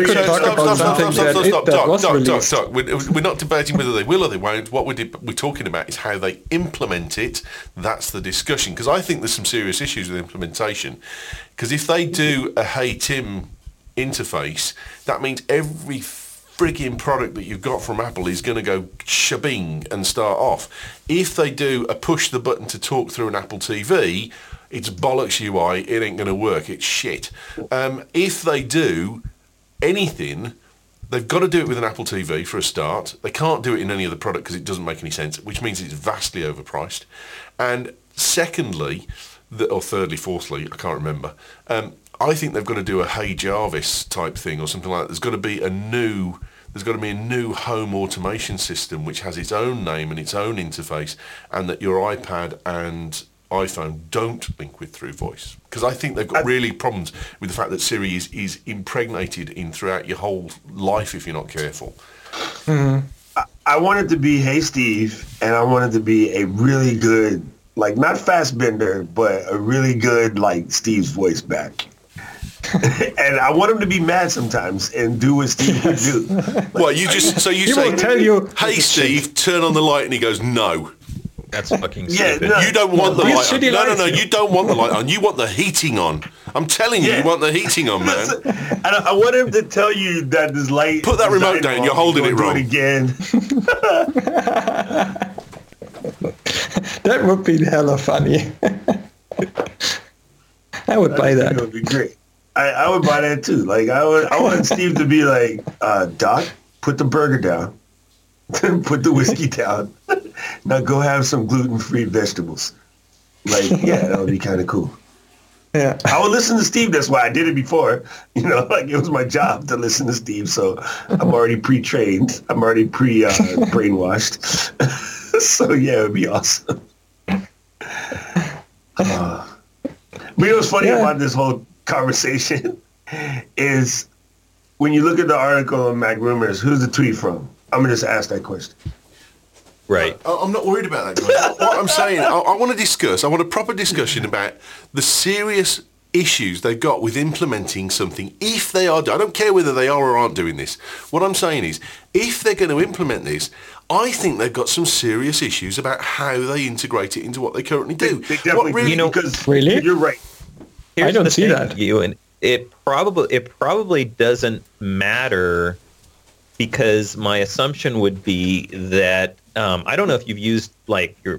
We're not debating whether they will or they won't. What we're talking about is how they implement it. That's the discussion. Because I think there's some serious issues with implementation. Because if they do a Hey Tim interface, that means every frigging product that you've got from Apple is going to go shabing and start off. If they do a push the button to talk through an Apple TV, it's bollocks UI. It ain't going to work. It's shit. If they do anything, they've got to do it with an Apple TV for a start. They can't do it in any other product because it doesn't make any sense, which means it's vastly overpriced. And secondly, or thirdly, fourthly, I can't remember, I think they've got to do a Hey Jarvis type thing or something like that. There's got to be there's got to be a new home automation system which has its own name and its own interface, and that your iPad and iPhone don't link with through voice. Because I think they've got really problems with the fact that Siri is impregnated in throughout your whole life if you're not careful. Mm-hmm. I want it to be, hey, Steve, and I want it to be a really good, like, not Fassbender, but a really good, like, Steve's voice back. And I want him to be mad sometimes and do what Steve would do. Well, you say, hey, Steve, turn on the light, and he goes, no. That's fucking stupid. Yeah, no, you don't want the light on. No, you. you don't want the light on. You want the heating on. I'm telling you, you want the heating on, man. I want him to tell you that this light... Put that remote down. You're holding it wrong. Do it again. That would be hella funny. I would buy that. It would be great. I would buy that too. Like I want Steve to be like, Doc, put the burger down. Put the whiskey down. Now go have some gluten-free vegetables. Like, yeah, that would be kind of cool. Yeah. I would listen to Steve. That's why I did it before. You know, like it was my job to listen to Steve. So I'm already pre-trained. I'm already brainwashed. So yeah, it would be awesome. But you know what's funny about this whole conversation is when you look at the article on Mac Rumors, who's the tweet from? I'm going to just ask that question. Right. I'm not worried about that, guys. What I'm saying, I want to discuss, I want a proper discussion about the serious issues they've got with implementing something. If they are, I don't care whether they are or aren't doing this. What I'm saying is, if they're going to implement this, I think they've got some serious issues about how they integrate it into what they currently do. They definitely do, because really? You're right. Here's I don't see that. And it probably doesn't matter, because my assumption would be that I don't know if you've used like your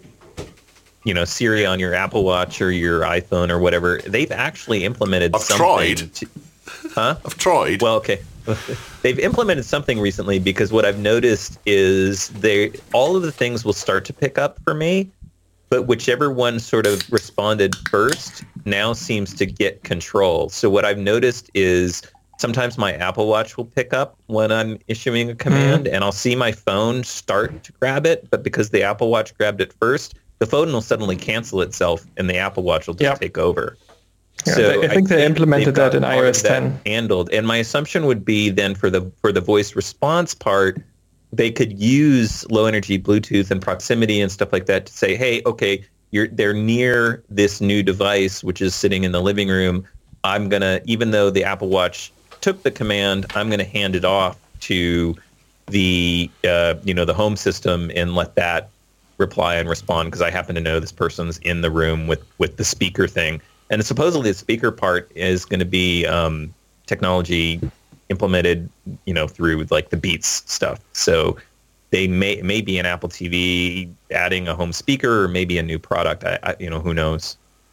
Siri on your Apple Watch or your iPhone or whatever. They've actually implemented something. I've tried. Well, okay. They've implemented something recently, because what I've noticed is all of the things will start to pick up for me, but whichever one sort of responded first now seems to get control. So what I've noticed is sometimes my Apple Watch will pick up when I'm issuing a command, and I'll see my phone start to grab it, but because the Apple Watch grabbed it first, the phone will suddenly cancel itself and the Apple Watch will just take over. Yeah, So I think they implemented that in iOS 10. Handled, and my assumption would be then for the voice response part, they could use low energy Bluetooth and proximity and stuff like that to say, hey, okay, they're near this new device which is sitting in the living room. I'm gonna, even though the Apple Watch took the command, I'm gonna hand it off to the the home system and let that reply and respond, because I happen to know this person's in the room with the speaker thing. And supposedly the speaker part is going to be technology implemented, through like the Beats stuff. So they may be an Apple TV adding a home speaker, or maybe a new product. Who knows?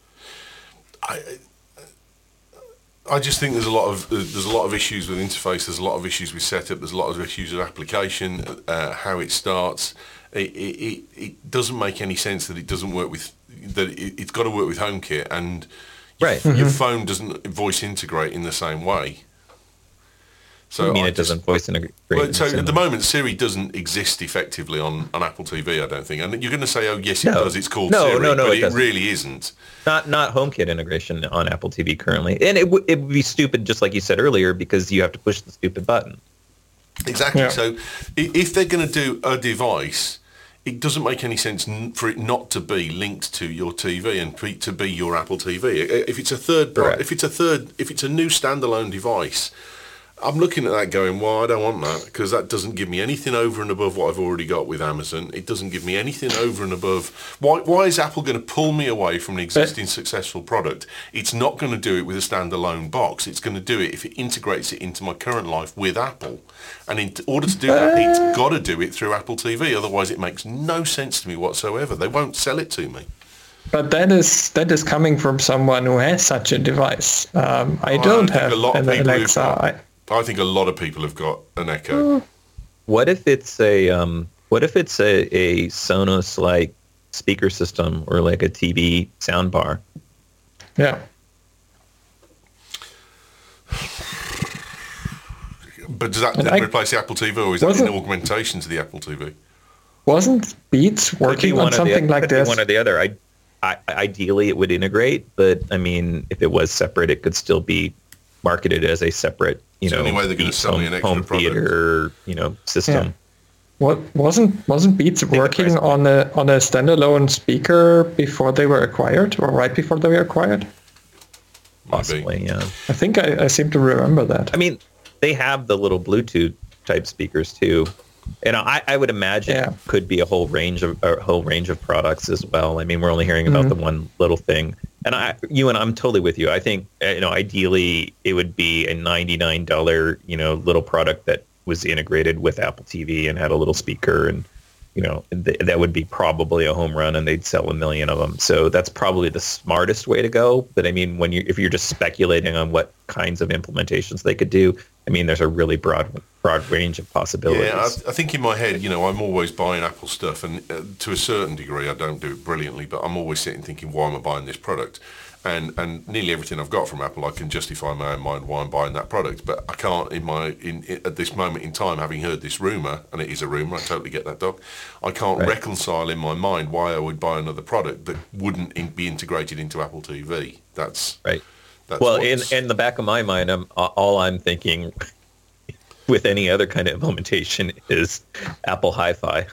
I just think there's a lot of issues with interface. There's a lot of issues with setup. There's a lot of issues with application, how it starts. It doesn't make any sense that it doesn't work with it's got to work with HomeKit, and your phone doesn't voice integrate in the same way. So it doesn't voice integrate? Well, so at the moment, Siri doesn't exist effectively on Apple TV, I don't think. And you're going to say, oh, yes, it does. It's called Siri. No, but it really isn't. Not HomeKit integration on Apple TV currently. And it would be stupid, just like you said earlier, because you have to push the stupid button. Exactly. Yeah. So if they're going to do a device, it doesn't make any sense for it not to be linked to your TV and to be your Apple TV. If it's a if it's a new standalone device, I'm looking at that going, well, I don't want that, because that doesn't give me anything over and above what I've already got with Amazon. It doesn't give me anything over and above. Why is Apple going to pull me away from an existing successful product? It's not going to do it with a standalone box. It's going to do it if it integrates it into my current life with Apple. And in order to do that, it's got to do it through Apple TV. Otherwise, it makes no sense to me whatsoever. They won't sell it to me. But that is coming from someone who has such a device. I don't have an Alexa. I think a lot of people have got an Echo. What if it's a Sonos like speaker system, or like a TV soundbar? But does that replace the Apple TV, or is that an augmentation to the Apple TV? Wasn't Beats working on something like this? One or the other. Ideally, it would integrate, but I mean, if it was separate, it could still be marketed as a separate, anyway, they're going to sell me an extra home product. Theater, system. Yeah. What wasn't Beats working on a standalone speaker before they were acquired, or right before they were acquired? Possibly, yeah. I think I seem to remember that. I mean, they have the little Bluetooth type speakers too, and I would imagine could be a whole range of products as well. I mean, we're only hearing about the one little thing, and I'm totally with you. I think ideally it would be a $99 little product that was integrated with Apple TV and had a little speaker, and that would be probably a home run, and they'd sell 1 million of them. So that's probably the smartest way to go. But I mean, if you're just speculating on what kinds of implementations they could do, I mean, there's a really broad range of possibilities. Yeah, I think in my head, I'm always buying Apple stuff, and to a certain degree, I don't do it brilliantly, but I'm always sitting thinking, why am I buying this product? And nearly everything I've got from Apple, I can justify in my own mind why I'm buying that product, but I can't at this moment in time, having heard this rumor, and it is a rumor, I totally get that, Doc. I can't reconcile in my mind why I would buy another product that wouldn't be integrated into Apple TV. That's right. Well, in the back of my mind, I'm thinking with any other kind of implementation is Apple Hi-Fi.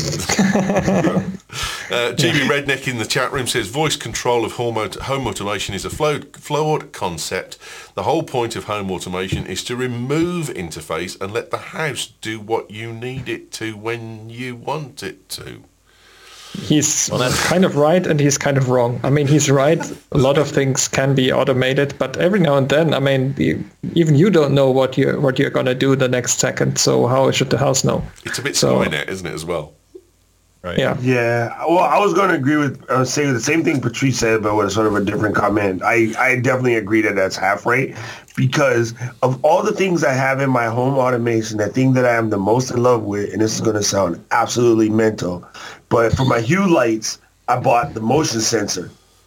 GB Redneck in the chat room says, voice control of home automation is a flawed concept. The whole point of home automation is to remove interface and let the house do what you need it to when you want it to. He's kind of right and he's kind of wrong. I mean, he's right. A lot of things can be automated, but every now and then, I mean, even you don't know what you're going to do the next second. So how should the house know? It's a bit Skynet, isn't it, as well? Right. Yeah. Yeah. Well, I was going to agree with say the same thing Patrice said, but with sort of a different comment. I definitely agree that that's half right, because of all the things I have in my home automation, the thing that I am the most in love with, and this is going to sound absolutely mental, but for my Hue lights, I bought the motion sensor,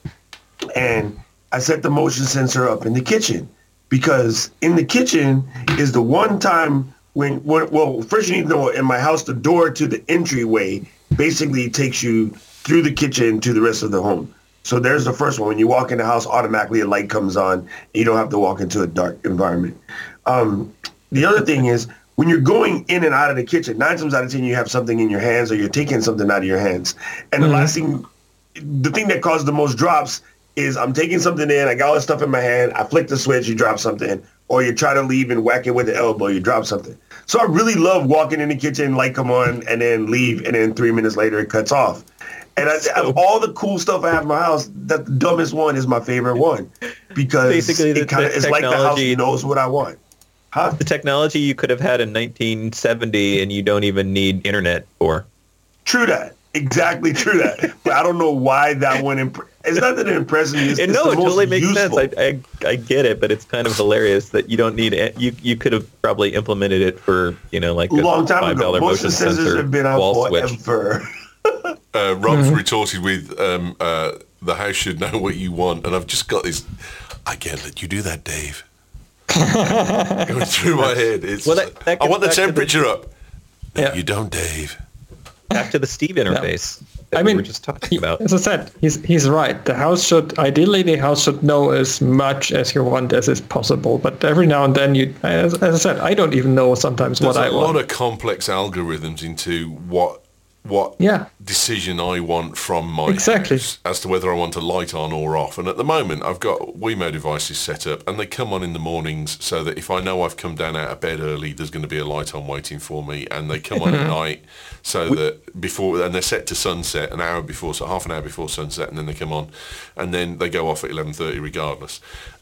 and I set the motion sensor up in the kitchen, because in the kitchen is the one time when first you need to know, in my house, the door to the entryway basically takes you through the kitchen to the rest of the home. So there's the first one. When you walk in the house, automatically a light comes on. You don't have to walk into a dark environment. The other thing is, when you're going in and out of the kitchen, 9 times out of 10, you have something in your hands or you're taking something out of your hands. And the thing that causes the most drops is I'm taking something in, I got all this stuff in my hand, I flick the switch, you drop something, or you try to leave and whack it with the elbow, you drop something. So I really love walking in the kitchen, light come on, and then leave, and then 3 minutes later it cuts off. And of all the cool stuff I have in my house, the dumbest one is my favorite one, because basically it's like the house knows what I want. Huh? The technology you could have had in 1970 and you don't even need internet for. True that. Exactly true that. But I don't know why that one it's not that it impresses me. It's it totally makes sense. I get it, but it's kind of hilarious that you don't need it. You could have probably implemented it for, like a long time ago. $5 motion sensor have been out wall forever. Rob's retorted with, the house should know what you want. And I've just got this, I can't let you do that, Dave. Going through my head. It's I want the temperature up. No, Yeah. you don't, Dave. Back to the Steve interface. I mean, we were just talking about. As I said, he's right. The house should know as much as you want as is possible. But every now and then, as I said, I don't even know sometimes what I want. There's a lot of complex algorithms into what decision I want from my house as to whether I want a light on or off. And at the moment, I've got Wemo devices set up, and they come on in the mornings so that if I know I've come down out of bed early, there's going to be a light on waiting for me. And they come on at night so that before, and they're set to sunset an hour before, so half an hour before sunset, and then they come on, and then they go off at 11:30 regardless.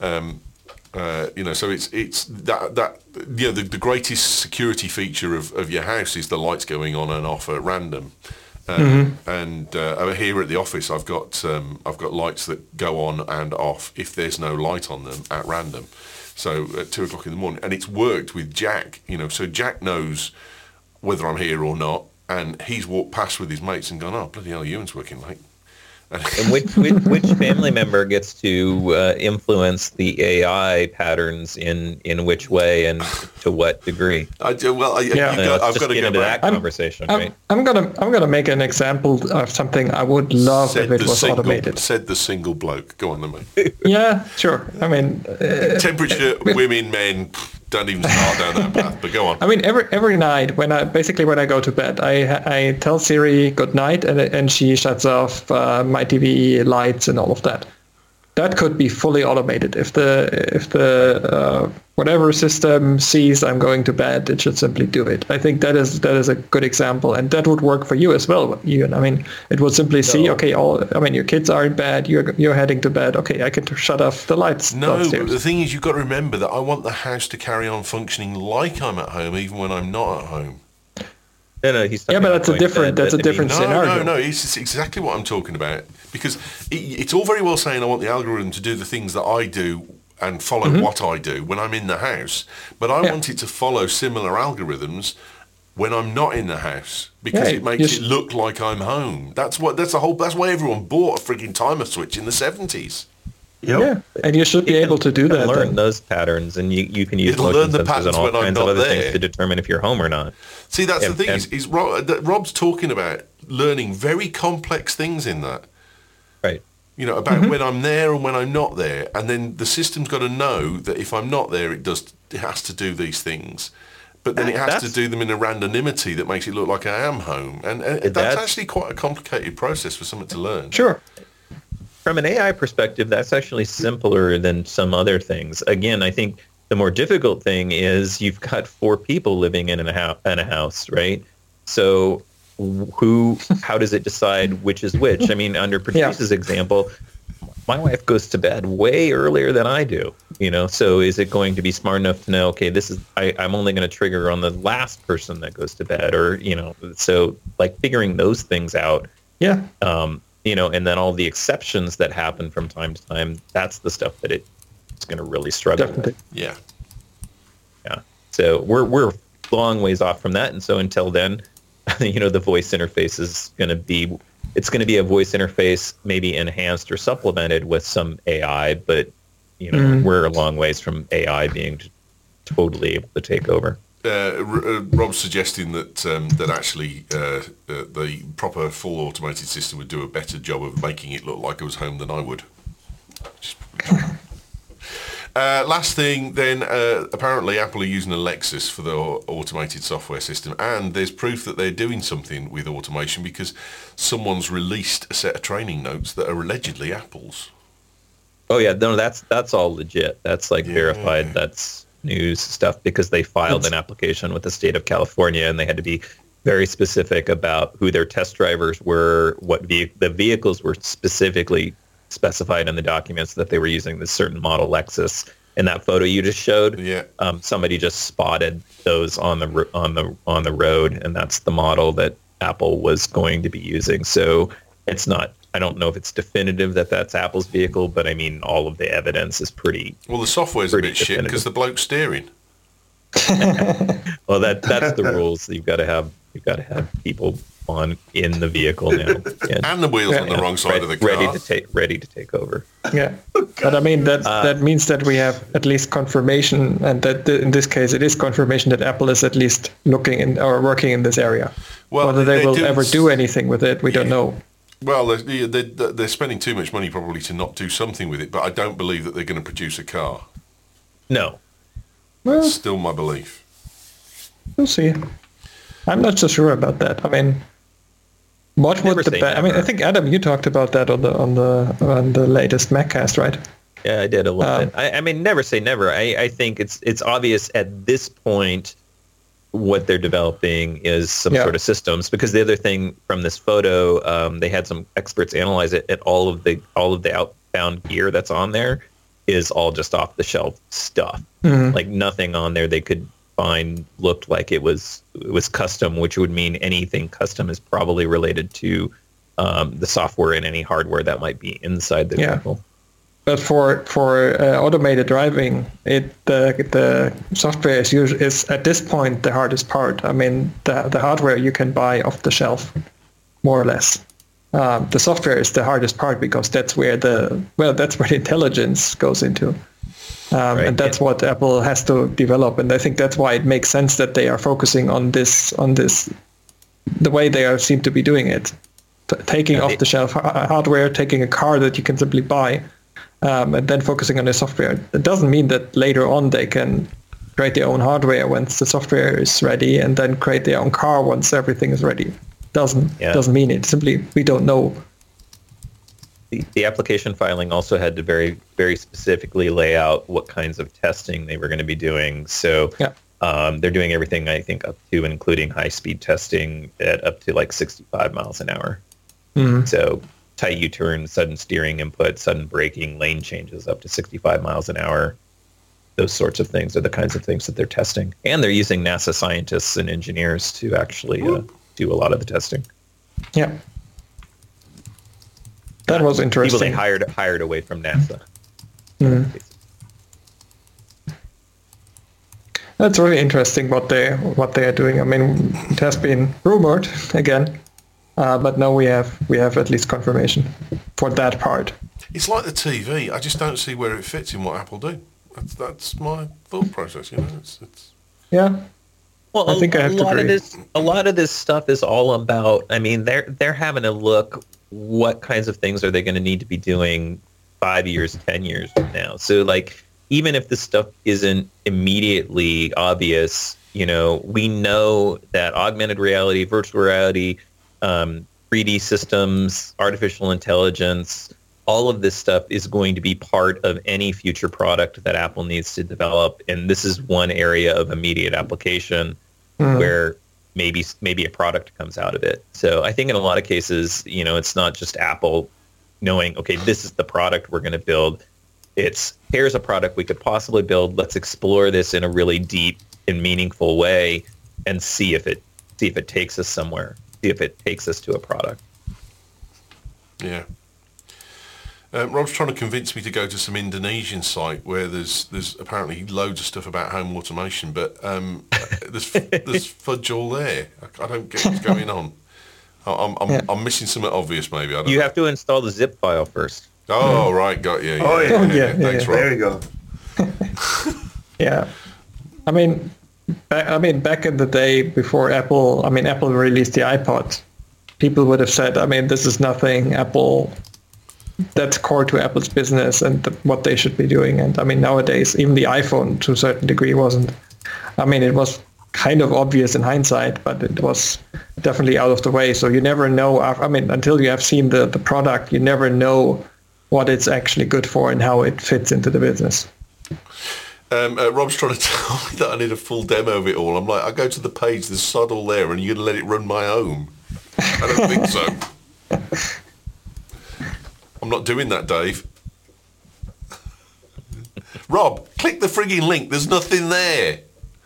So it's that the greatest security feature of your house is the lights going on and off at random. And here at the office, I've got lights that go on and off if there's no light on them at random. So at 2 o'clock in the morning, and it's worked with Jack. So Jack knows whether I'm here or not, and he's walked past with his mates and gone, "Oh bloody hell, Ewan's working late." And which family member gets to influence the AI patterns in which way and to what degree? I've got to get into that conversation. I'm gonna make an example of something I would love if it was automated. Said the single bloke. Go on, then, mate. Yeah, sure. I mean, temperature, women, men. Don't even start down that path, but go on. I mean, every night when I go to bed, I tell Siri good night, and she shuts off my TV lights and all of that. That could be fully automated. If the whatever system sees I'm going to bed, it should simply do it. I think that is a good example, and that would work for you as well, Ewan. I mean, it would simply see, okay, your kids are in bed, you're heading to bed. Okay, I can shut off the lights. No, downstairs. But the thing is, you've got to remember that I want the house to carry on functioning like I'm at home, even when I'm not at home. No, he's but that's a different scenario. No, it's exactly what I'm talking about. Because it's all very well saying I want the algorithm to do the things that I do and follow what I do when I'm in the house, but I want it to follow similar algorithms when I'm not in the house, because it makes it look like I'm home. That's why everyone bought a freaking timer switch in the 70s. Yep. Yeah, and you should be able to do that. Learn those patterns, and you can use motion sensors and all kinds of other things to determine if you're home or not. See, that's the thing is Rob's talking about learning very complex things in that. Right. You know, about when I'm there and when I'm not there, and then the system's got to know that if I'm not there, it has to do these things. But then it has to do them in a randomity that makes it look like I am home, and that's actually quite a complicated process for someone to learn. Sure. From an AI perspective, that's actually simpler than some other things. Again, I think the more difficult thing is you've got 4 people living in a house, right? So how does it decide which is which? I mean, under Patrice's example, my wife goes to bed way earlier than I do, so is it going to be smart enough to know, okay, I'm only going to trigger on the last person that goes to bed, or, so like figuring those things out. Yeah. And then all the exceptions that happen from time to time, that's the stuff that it's going to really struggle with. Yeah. Yeah. So we're a long ways off from that. And so until then, the voice interface is going to be a voice interface, maybe enhanced or supplemented with some AI, but, we're a long ways from AI being totally able to take over. Rob's suggesting that actually the proper full automated system would do a better job of making it look like I was home than I would. Last thing then, apparently Apple are using Alexis for their automated software system, and there's proof that they're doing something with automation because someone's released a set of training notes that are allegedly Apple's. Oh yeah, no, that's all legit. That's verified. That's news stuff because they filed an application with the state of California, and they had to be very specific about who their test drivers were, what the vehicles were specifically specified in the documents that they were using this certain model Lexus. In that photo you just showed, somebody just spotted those on the road, and that's the model that Apple was going to be using. So it's not. I don't know if it's definitive that that's Apple's vehicle, but I mean, all of the evidence is pretty. Well, the software's a bit shit because the bloke's steering. Well, that's the rules. You've got to have people in the vehicle now, and the wheels on the wrong side of the car, ready to take over. Yeah, but I mean that means that we have at least confirmation, and that in this case it is confirmation that Apple is at least looking or working in this area. Well, whether they will ever do anything with it, we don't know. Well, they're spending too much money probably to not do something with it, but I don't believe that they're going to produce a car. No. Well, that's still my belief. We'll see. I'm not so sure about that. I mean, what would I mean, I think Adam, you talked about that on the latest MacCast, right? Yeah, I did a little bit. I mean, never say never. I think it's obvious at this point what they're developing is some sort of systems, because the other thing from this photo, they had some experts analyze it, and all of the outbound gear that's on there is all just off the shelf stuff. Mm-hmm. Like nothing on there they could find looked like it was custom, which would mean anything custom is probably related to the software and any hardware that might be inside the vehicle. But for automated driving, the software is at this point the hardest part. I mean, the hardware you can buy off the shelf, more or less. The software is the hardest part because that's where the intelligence goes into. Right. And that's what Apple has to develop. And I think that's why it makes sense that they are focusing on this, the way they seem to be doing it. Taking off-the-shelf hardware, taking a car that you can simply buy, and then focusing on the software. It doesn't mean that later on they can create their own hardware once the software is ready and then create their own car once everything is ready. Doesn't mean it. Simply, we don't know. The application filing also had to very, very specifically lay out what kinds of testing they were going to be doing. So they're doing everything, I think, up to including high-speed testing at up to like 65 miles an hour. Mm-hmm. So tight U-turn, sudden steering input, sudden braking, lane changes up to 65 miles an hour. Those sorts of things are the kinds of things that they're testing. And they're using NASA scientists and engineers to actually do a lot of the testing. Yeah. That was interesting. People they hired away from NASA. Mm. That's really interesting what they are doing. I mean, it has been rumored again, but now we have at least confirmation for that part. It's like the TV. I just don't see where it fits in what Apple do. That's my thought process. It's yeah. Well, I think I have to agree. A lot of this stuff is all about. I mean, they're having a look. What kinds of things are they going to need to be doing 5 years, 10 years from now? So, like, even if the stuff isn't immediately obvious, we know that augmented reality, virtual reality, 3D systems, artificial intelligence, all of this stuff is going to be part of any future product that Apple needs to develop. And this is one area of immediate application where maybe a product comes out of it. So I think in a lot of cases, it's not just Apple knowing, okay, this is the product we're going to build. It's, here's a product we could possibly build. Let's explore this in a really deep and meaningful way and see if it takes us somewhere, see if it takes us to a product. Yeah. Rob's trying to convince me to go to some Indonesian site where there's apparently loads of stuff about home automation, but there's fudge all there. I don't get what's going on. I'm missing something obvious, maybe. I don't know. Have to install the zip file first. Oh, right, got you. Yeah. Thanks, Rob. There you go. Yeah, I mean, back in the day before Apple released the iPod, people would have said, this is nothing Apple. That's core to Apple's business and what they should be doing. And nowadays, even the iPhone to a certain degree wasn't. It was kind of obvious in hindsight, but it was definitely out of the way. So you never know. Until you have seen the product, you never know what it's actually good for and how it fits into the business. Rob's trying to tell me that I need a full demo of it all. I'm like, I go to the page, there's sod all there, and you're going to let it run my home? I don't think so. I'm not doing that, Dave. Rob, click the frigging link. There's nothing there.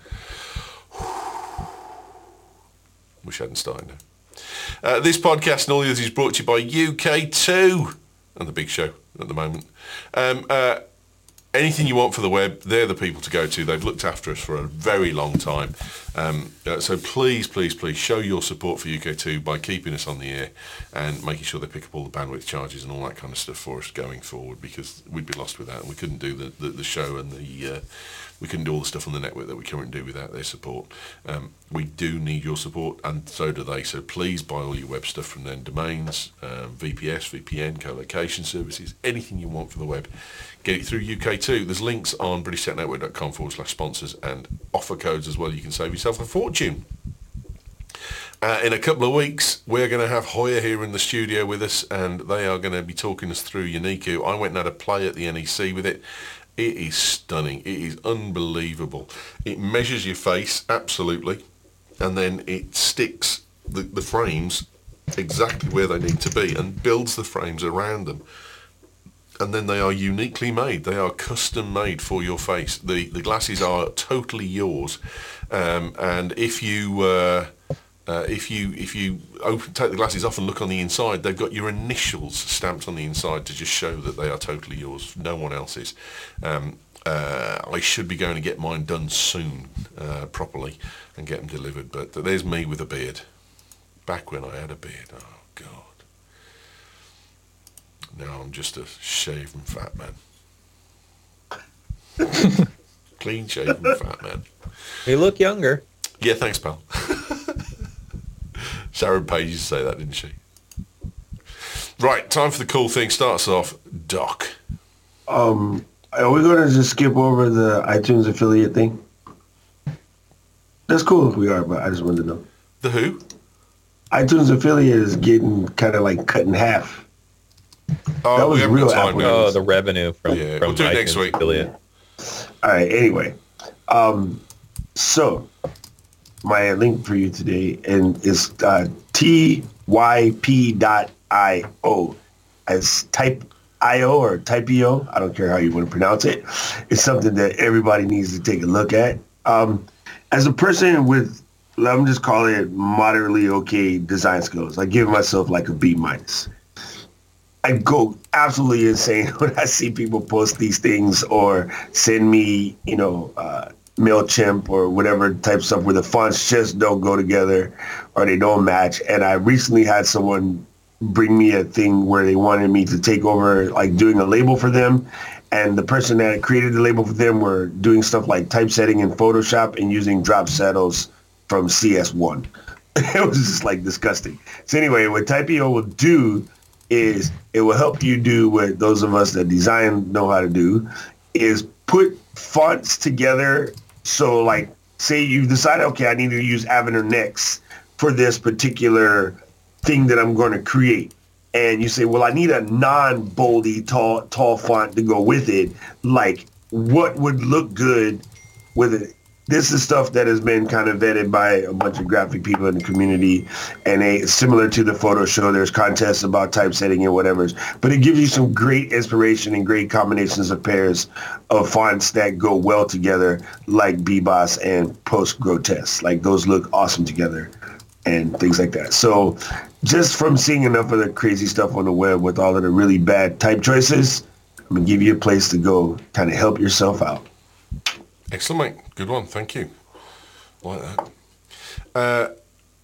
Wish I hadn't started now. This podcast and all the others is brought to you by UK2 and The Big Show at the moment. Anything you want for the web, they're the people to go to. They've looked after us for a very long time. So please show your support for UK2 by keeping us on the air and making sure they pick up all the bandwidth charges and all that kind of stuff for us going forward, because we'd be lost without them. We couldn't do the show and we couldn't do all the stuff on the network that we currently do without their support. We do need your support, and so do they. So please buy all your web stuff from them. Domains, VPS, VPN, co-location services, anything you want for the web. Get it through UK2. There's links on BritishTechNetwork.com/sponsors and offer codes as well. You can save yourself a fortune. In a couple of weeks, we're going to have Hoya here in the studio with us, and they are going to be talking us through Uniqu. I went and had a play at the NEC with it. It is stunning. It is unbelievable. It measures your face, absolutely, and then it sticks the frames exactly where they need to be and builds the frames around them. And then they are uniquely made. They are custom made for your face. The glasses are totally yours. And if you take the glasses off and look on the inside, they've got your initials stamped on the inside to just show that they are totally yours, no one else's. I should be going to get mine done soon, properly, and get them delivered. But there's me with a beard. Back when I had a beard. Oh, God. No, I'm just a shaven fat man. Clean shaven fat man. You look younger. Yeah, thanks, pal. Sharon Page used to say that, didn't she? Right, time for the cool thing. Starts off, Doc. Are we going to just skip over the iTunes affiliate thing? That's cool if we are, but I just wanted to know. The who? iTunes affiliate is getting kind of like cut in half. Oh, that was we haven't real got time Apple. now. Oh, the revenue from We'll do it next iTunes week. affiliate. All right, anyway. So my link for you today and is typ.io as type.io or type.io. I don't care how you want to pronounce it. It's something that everybody needs to take a look at. As a person with, let me just call it moderately okay design skills, I give myself like a B minus. I go absolutely insane when I see people post these things or send me, MailChimp or whatever type stuff where the fonts just don't go together or they don't match. And I recently had someone bring me a thing where they wanted me to take over, like doing a label for them. And the person that created the label for them were doing stuff like typesetting in Photoshop and using drop shadows from CS1. It was just like disgusting. So anyway, what Type.io will do is it will help you do what those of us that design know how to do, is put fonts together. So like, say you've decided, okay, I need to use Avenir Next for this particular thing that I'm going to create. And you say, well, I need a non-boldy, tall font to go with it. Like, what would look good with it? This is stuff that has been kind of vetted by a bunch of graphic people in the community. And similar to the photo show, there's contests about typesetting and whatever. But it gives you some great inspiration and great combinations of pairs of fonts that go well together, like Beboss and Post Grotesque. Like, those look awesome together and things like that. So just from seeing enough of the crazy stuff on the web with all of the really bad type choices, I'm going to give you a place to go kind of help yourself out. Excellent, mate. Good one. Thank you. Like that.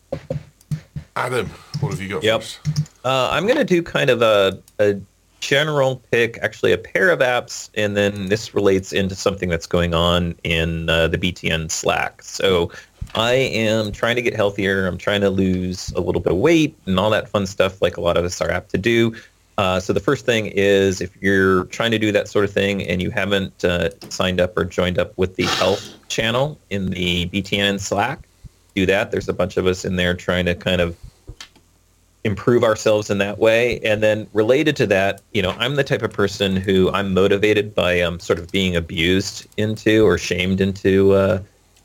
Adam, what have you got for us? I'm going to do kind of a general pick, actually a pair of apps, and then this relates into something that's going on in the BTN Slack. So I am trying to get healthier. I'm trying to lose a little bit of weight and all that fun stuff like a lot of us are apt to do. So the first thing is, if you're trying to do that sort of thing and you haven't signed up or joined up with the health channel in the BTN Slack, do that. There's a bunch of us in there trying to kind of improve ourselves in that way. And then related to that, I'm the type of person who I'm motivated by sort of being abused into or shamed into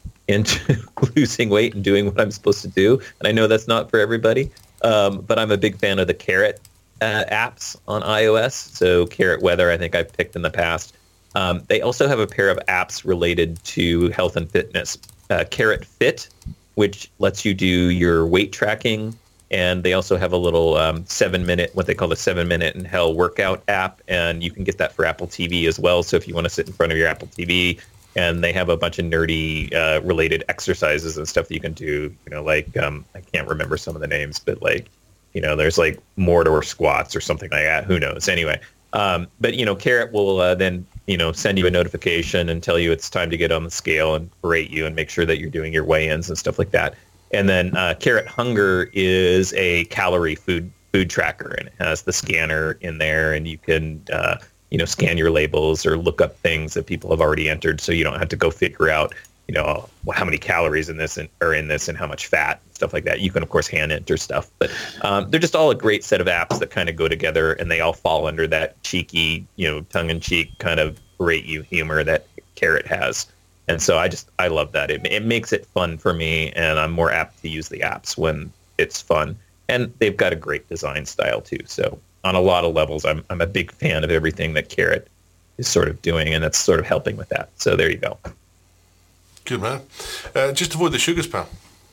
losing weight and doing what I'm supposed to do. And I know that's not for everybody, but I'm a big fan of the Carrot apps on iOS. So Carrot Weather, I think I've picked in the past. They also have a pair of apps related to health and fitness. Carrot Fit, which lets you do your weight tracking. And they also have a little 7-minute, what they call the 7-minute in Hell workout app. And you can get that for Apple TV as well. So if you want to sit in front of your Apple TV, and they have a bunch of nerdy related exercises and stuff that you can do, like I can't remember some of the names, but like, there's like Mordor squats or something like that. Who knows? Anyway, but, Carrot will then, send you a notification and tell you it's time to get on the scale and berate you and make sure that you're doing your weigh-ins and stuff like that. And then Carrot Hunger is a calorie food tracker, and it has the scanner in there, and you can scan your labels or look up things that people have already entered, so you don't have to go figure out, how many calories in this and how much fat, stuff like that. You can, of course, hand enter stuff, but they're just all a great set of apps that kind of go together, and they all fall under that cheeky, tongue-in-cheek kind of berate you humor that Carrot has. And so I love that. It makes it fun for me, and I'm more apt to use the apps when it's fun. And they've got a great design style, too. So on a lot of levels, I'm a big fan of everything that Carrot is sort of doing, and that's sort of helping with that. So there you go. Good, man. Just avoid the sugars, pal.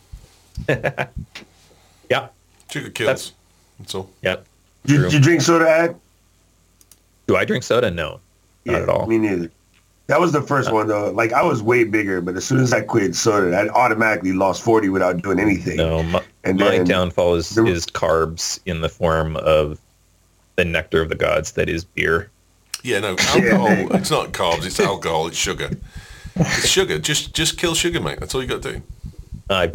Yeah. Sugar kills. That's all. Yep. Did you drink soda, Ad? Do I drink soda? No, not at all. Me neither. That was the first one, though. Like, I was way bigger, but as soon as I quit soda, I automatically lost 40 without doing anything. No, my downfall is carbs in the form of the nectar of the gods that is beer. Yeah, no, alcohol, it's not carbs, it's alcohol, it's sugar. It's sugar. Just kill sugar, mate. That's all you got to do. I've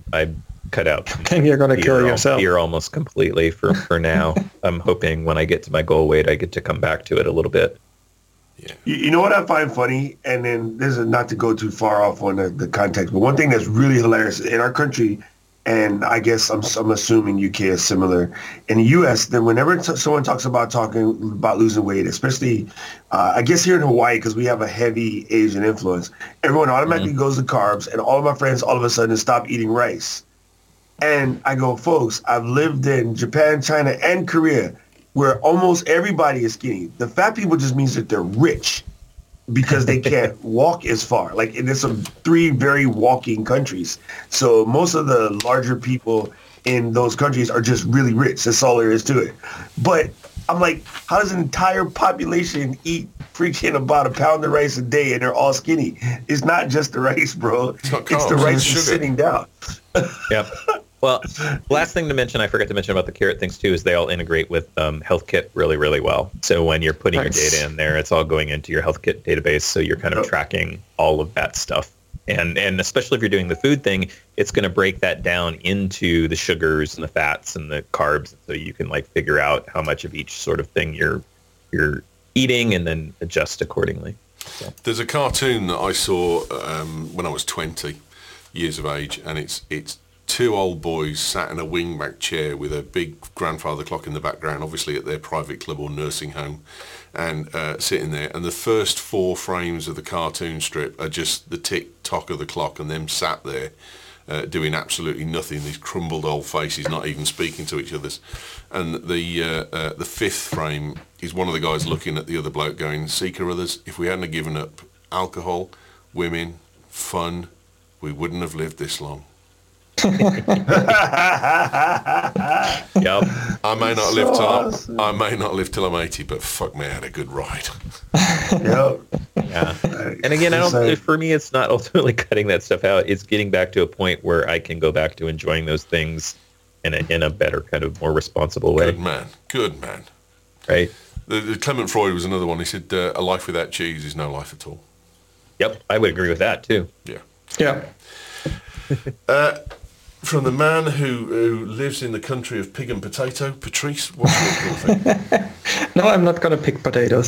cut out. I think you're going to kill yourself. Beer almost completely for now. I'm hoping when I get to my goal weight, I get to come back to it a little bit. Yeah. You know what I find funny, and then this is not to go too far off on the context, but one thing that's really hilarious in our country, and I guess I'm assuming UK is similar. In the US, then whenever someone talking about losing weight, especially I guess here in Hawaii, because we have a heavy Asian influence, everyone automatically goes to carbs, and all of my friends all of a sudden stop eating rice. And I go, folks, I've lived in Japan, China, and Korea, where almost everybody is skinny. The fat people just means that they're rich because they can't walk as far. Like, there's some 3 very walking countries. So most of the larger people in those countries are just really rich. That's all there is to it. But I'm like, how does an entire population eat freaking about a pound of rice a day and they're all skinny? It's not just the rice, bro. It's the rice just sitting down. Yep. Well, last thing to mention, I forgot to mention about the carrot things too, is they all integrate with HealthKit really, really well. So when you're putting your data in there, it's all going into your HealthKit database. So you're kind of tracking all of that stuff. And especially if you're doing the food thing, it's going to break that down into the sugars and the fats and the carbs. So you can like figure out how much of each sort of thing you're eating and then adjust accordingly. So. There's a cartoon that I saw when I was 20 years of age, and it's 2 old boys sat in a wingback chair with a big grandfather clock in the background, obviously at their private club or nursing home, and sitting there. And the first 4 frames of the cartoon strip are just the tick-tock of the clock and them sat there doing absolutely nothing, these crumbled old faces, not even speaking to each other. And the 5th frame is one of the guys looking at the other bloke going, "See, Carruthers, if we hadn't given up alcohol, women, fun, we wouldn't have lived this long." Yep. I may not live till I'm 80, but fuck me, I had a good ride. Yep. Yeah. And again, for me, it's not ultimately cutting that stuff out. It's getting back to a point where I can go back to enjoying those things in a better, kind of more responsible way. Good man. Right. The Clement Freud was another one. He said, "A life without cheese is no life at all." Yep, I would agree with that too. Yeah. Yeah. From the man who lives in the country of pig and potato, Patrice, what's your thing? No, I'm not going to pick potatoes.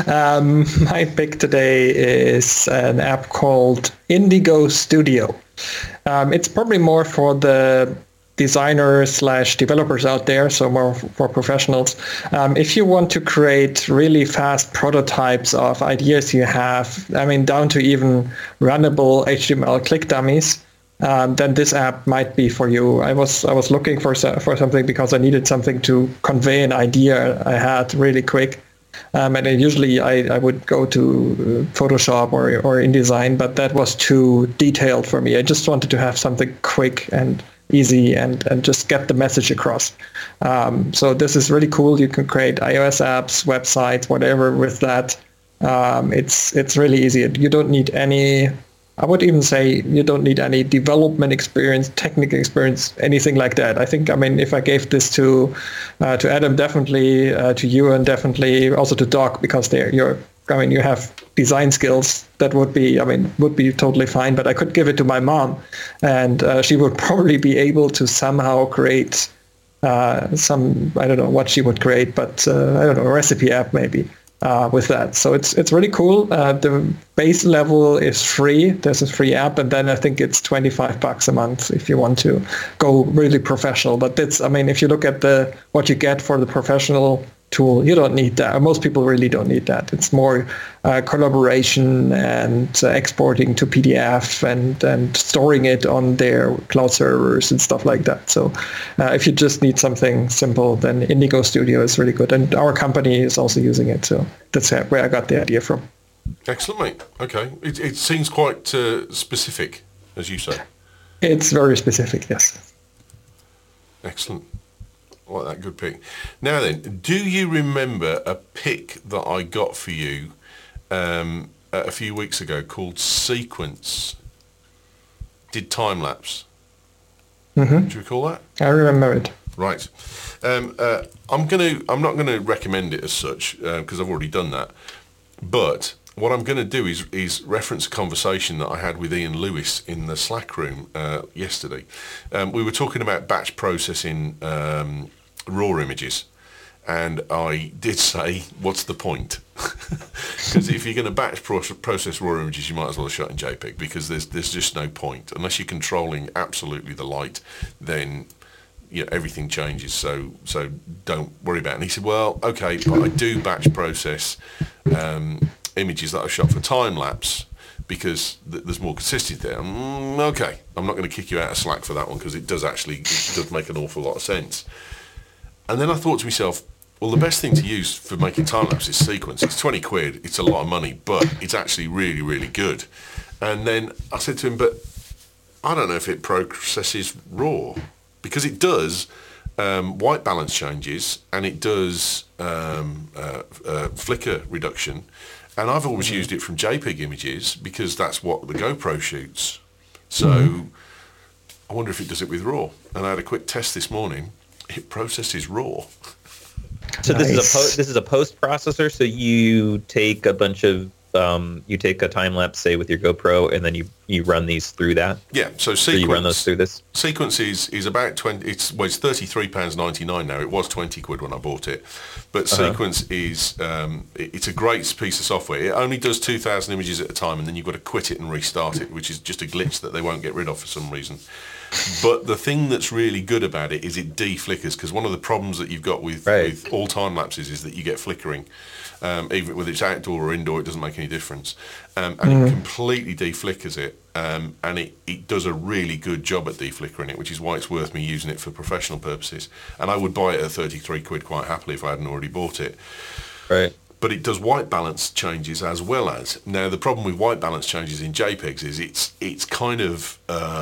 My pick today is an app called Indigo Studio. It's probably more for the designers/developers out there, so more for professionals. If you want to create really fast prototypes of ideas you have, I mean, down to even runnable HTML click dummies, then this app might be for you. I was looking for something because I needed something to convey an idea I had really quick. And then usually I would go to Photoshop or InDesign, but that was too detailed for me. I just wanted to have something quick and easy and just get the message across. So this is really cool. You can create iOS apps, websites, whatever with that. It's really easy. You don't need any... I would even say you don't need any development experience, technical experience, anything like that. I think, I mean, if I gave this to Adam, definitely, to you, and definitely also to Doc, because you have design skills, that would be totally fine. But I could give it to my mom, and she would probably be able to somehow create I don't know what she would create, but I don't know, a recipe app maybe. With that. So it's really cool. The base level is free. There's a free app, and then I think it's $25 a month if you want to go really professional. But if you look at what you get for the professional tool, you don't need that. Most people really don't need that. It's more collaboration and exporting to PDF and storing it on their cloud servers and stuff like that. So if you just need something simple, then Indigo Studio is really good. And our company is also using it. So that's where I got the idea from. Excellent, mate. Okay. It seems quite specific, as you say. It's very specific, yes. Excellent. Like that, good pick. Now then, do you remember a pick that I got for you a few weeks ago called Sequence? Did time lapse? Mm-hmm. Do you recall that? I remember it. Right. I'm not going to recommend it as such because I've already done that. But what I'm going to do is reference a conversation that I had with Ian Lewis in the Slack room yesterday. We were talking about batch processing raw images. And I did say, what's the point? Because if you're going to batch process raw images, you might as well shot in JPEG because there's just no point. Unless you're controlling absolutely the light, then everything changes. So don't worry about it. And he said, well, okay, but I do batch process images that I've shot for time lapse because there's more consistency there. Okay, I'm not going to kick you out of Slack for that one because it does make an awful lot of sense. And then I thought to myself, well, the best thing to use for making time-lapse is Sequence. It's 20 quid, it's a lot of money, but it's actually really, really good. And then I said to him, but I don't know if it processes RAW, because it does white balance changes, and it does flicker reduction. And I've always used it from JPEG images, because that's what the GoPro shoots. So I wonder if it does it with RAW. And I had a quick test this morning. It processes RAW. So this is a post processor. So you take a bunch of you take a time lapse, say with your GoPro, and then you run these through that. Yeah. So Sequence. So you run those through this. Sequence is about 20. It's £33.99 now. It was 20 quid when I bought it, but Sequence is it's a great piece of software. It only does 2,000 images at a time, and then you've got to quit it and restart it, which is just a glitch that they won't get rid of for some reason. But the thing that's really good about it is it deflickers, because one of the problems that you've got with all time lapses is that you get flickering. Even whether it's outdoor or indoor, it doesn't make any difference. And it completely deflickers it. And it does a really good job at deflickering it, which is why it's worth me using it for professional purposes. And I would buy it at 33 quid quite happily if I hadn't already bought it. Right. But it does white balance changes as well as. Now, the problem with white balance changes in JPEGs is it's kind of...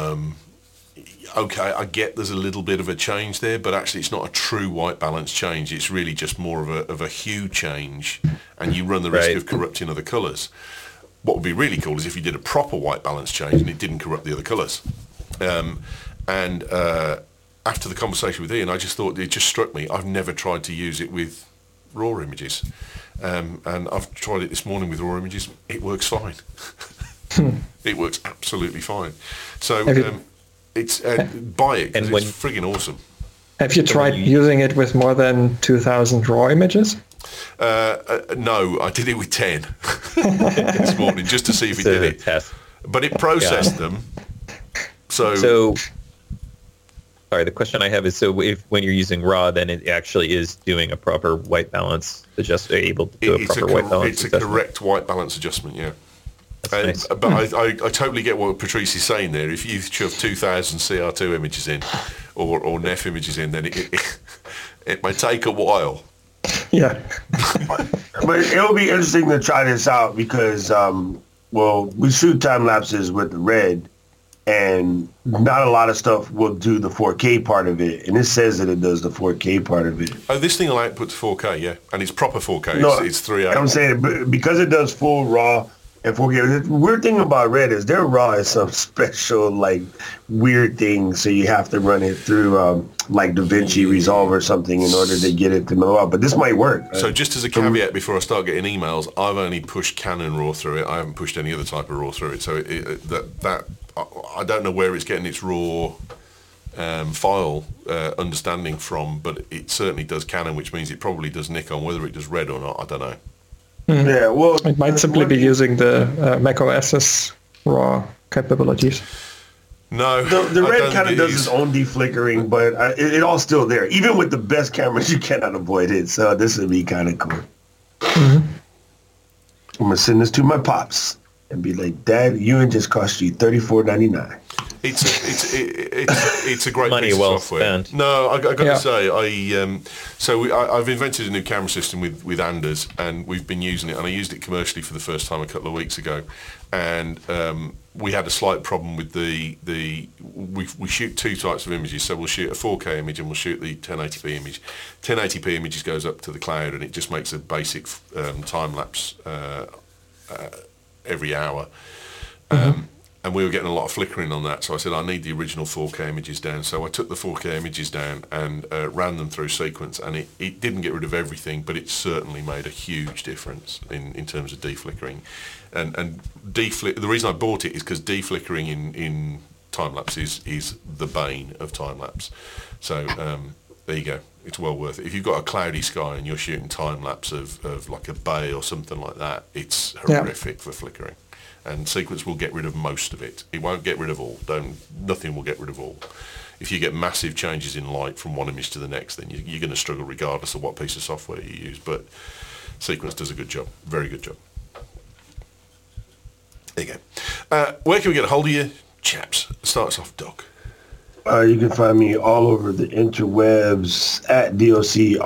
okay, I get there's a little bit of a change there, but actually it's not a true white balance change. It's really just more of a hue change, and you run the risk of corrupting other colours. What would be really cool is if you did a proper white balance change and it didn't corrupt the other colours. After the conversation with Ian, I just thought, it just struck me, I've never tried to use it with raw images. And I've tried it this morning with raw images. It works fine. It works absolutely fine. So... it's buy it because it's friggin' awesome. Have you tried using it with more than 2,000 raw images? No, I did it with 10 this morning just to see if it did it. Test. But it processed them. So, sorry, the question I have is, so when you're using RAW, then it actually is doing a proper white balance able to do a proper white balance adjustment. It's a correct white balance adjustment, yeah. Nice. But I totally get what Patrice is saying there. If you shove 2,000 CR2 images in or NEF images in, then it may take a while. Yeah. But it'll be interesting to try this out because, we shoot time lapses with the Red, and not a lot of stuff will do the 4K part of it. And it says that it does the 4K part of it. Oh, this thing will output to 4K, yeah. And it's proper 4K. No, it's 3.8. I'm saying because it does full RAW and 4K. The weird thing about Red is their RAW is some special, weird thing. So you have to run it through, DaVinci Resolve or something in order to get it to know out. But this might work. So just as a caveat before I start getting emails, I've only pushed Canon RAW through it. I haven't pushed any other type of RAW through it. So I don't know where it's getting its RAW file understanding from, but it certainly does Canon, which means it probably does Nikon. Whether it does Red or not, I don't know. Yeah, well, it might simply be using the Mac OS's RAW capabilities. No, the Red kind of does its own deflickering, but it all still there. Even with the best cameras, you cannot avoid it. So this would be kind of cool. I'm gonna send this to my pops and be like, "Dad, Ewan just cost you $34.99." It's a great money piece of well software. spent. No, I got to say, I've invented a new camera system with Anders, and we've been using it, and I used it commercially for the first time a couple of weeks ago, and we had a slight problem with we shoot two types of images, so we'll shoot a 4K image and we'll shoot the 1080p image. 1080p images goes up to the cloud, and it just makes a basic time lapse every hour. and we were getting a lot of flickering on that. So I said, I need the original 4K images down. So I took the 4K images down and ran them through Sequence, and it didn't get rid of everything, but it certainly made a huge difference in terms of deflickering. And the reason I bought it is because deflickering in time-lapse is the bane of time-lapse. So there you go. It's well worth it. If you've got a cloudy sky and you're shooting time-lapse of like a bay or something like that, it's horrific for flickering. And Sequence will get rid of most of it. It won't get rid of all. Nothing will get rid of all. If you get massive changes in light from one image to the next, then you're going to struggle regardless of what piece of software you use. But Sequence does a good job. Very good job. There you go. Where can we get a hold of you, chaps? Starts off, Doc. You can find me all over the interwebs at DOCROCK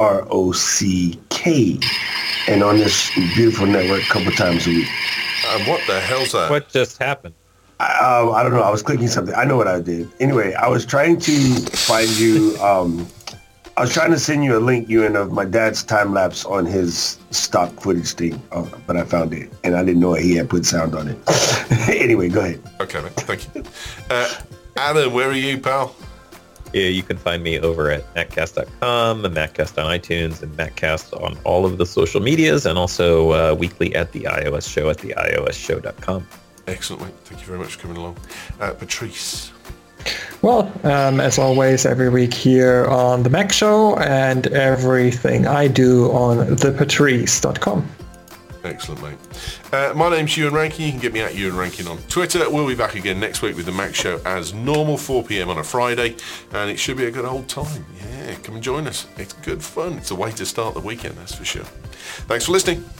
and on this beautiful network a couple times a week. What the hell's that? What just happened? I don't know. I was clicking something. I know what I did. Anyway, I was trying to find you. I was trying to send you a link, Ewan, of my dad's time lapse on his stock footage thing, but I found it, and I didn't know he had put sound on it. Anyway, go ahead. Okay, mate. Thank you. Adam, where are you, pal? Yeah, you can find me over at maccast.com, and Maccast on iTunes, and Maccast on all of the social medias, and also weekly at the iOS Show at theiOSshow.com. Excellent, mate. Thank you very much for coming along. Patrice. Well, as always, every week here on The Mac Show, and everything I do on thepatrice.com. Excellent, mate. My name's Ewan Rankin. You can get me at Ewan Rankin on Twitter. We'll be back again next week with The Mac Show as normal, 4 p.m. on a Friday, and it should be a good old time. Yeah, come and join us. It's good fun. It's a way to start the weekend, that's for sure. Thanks for listening.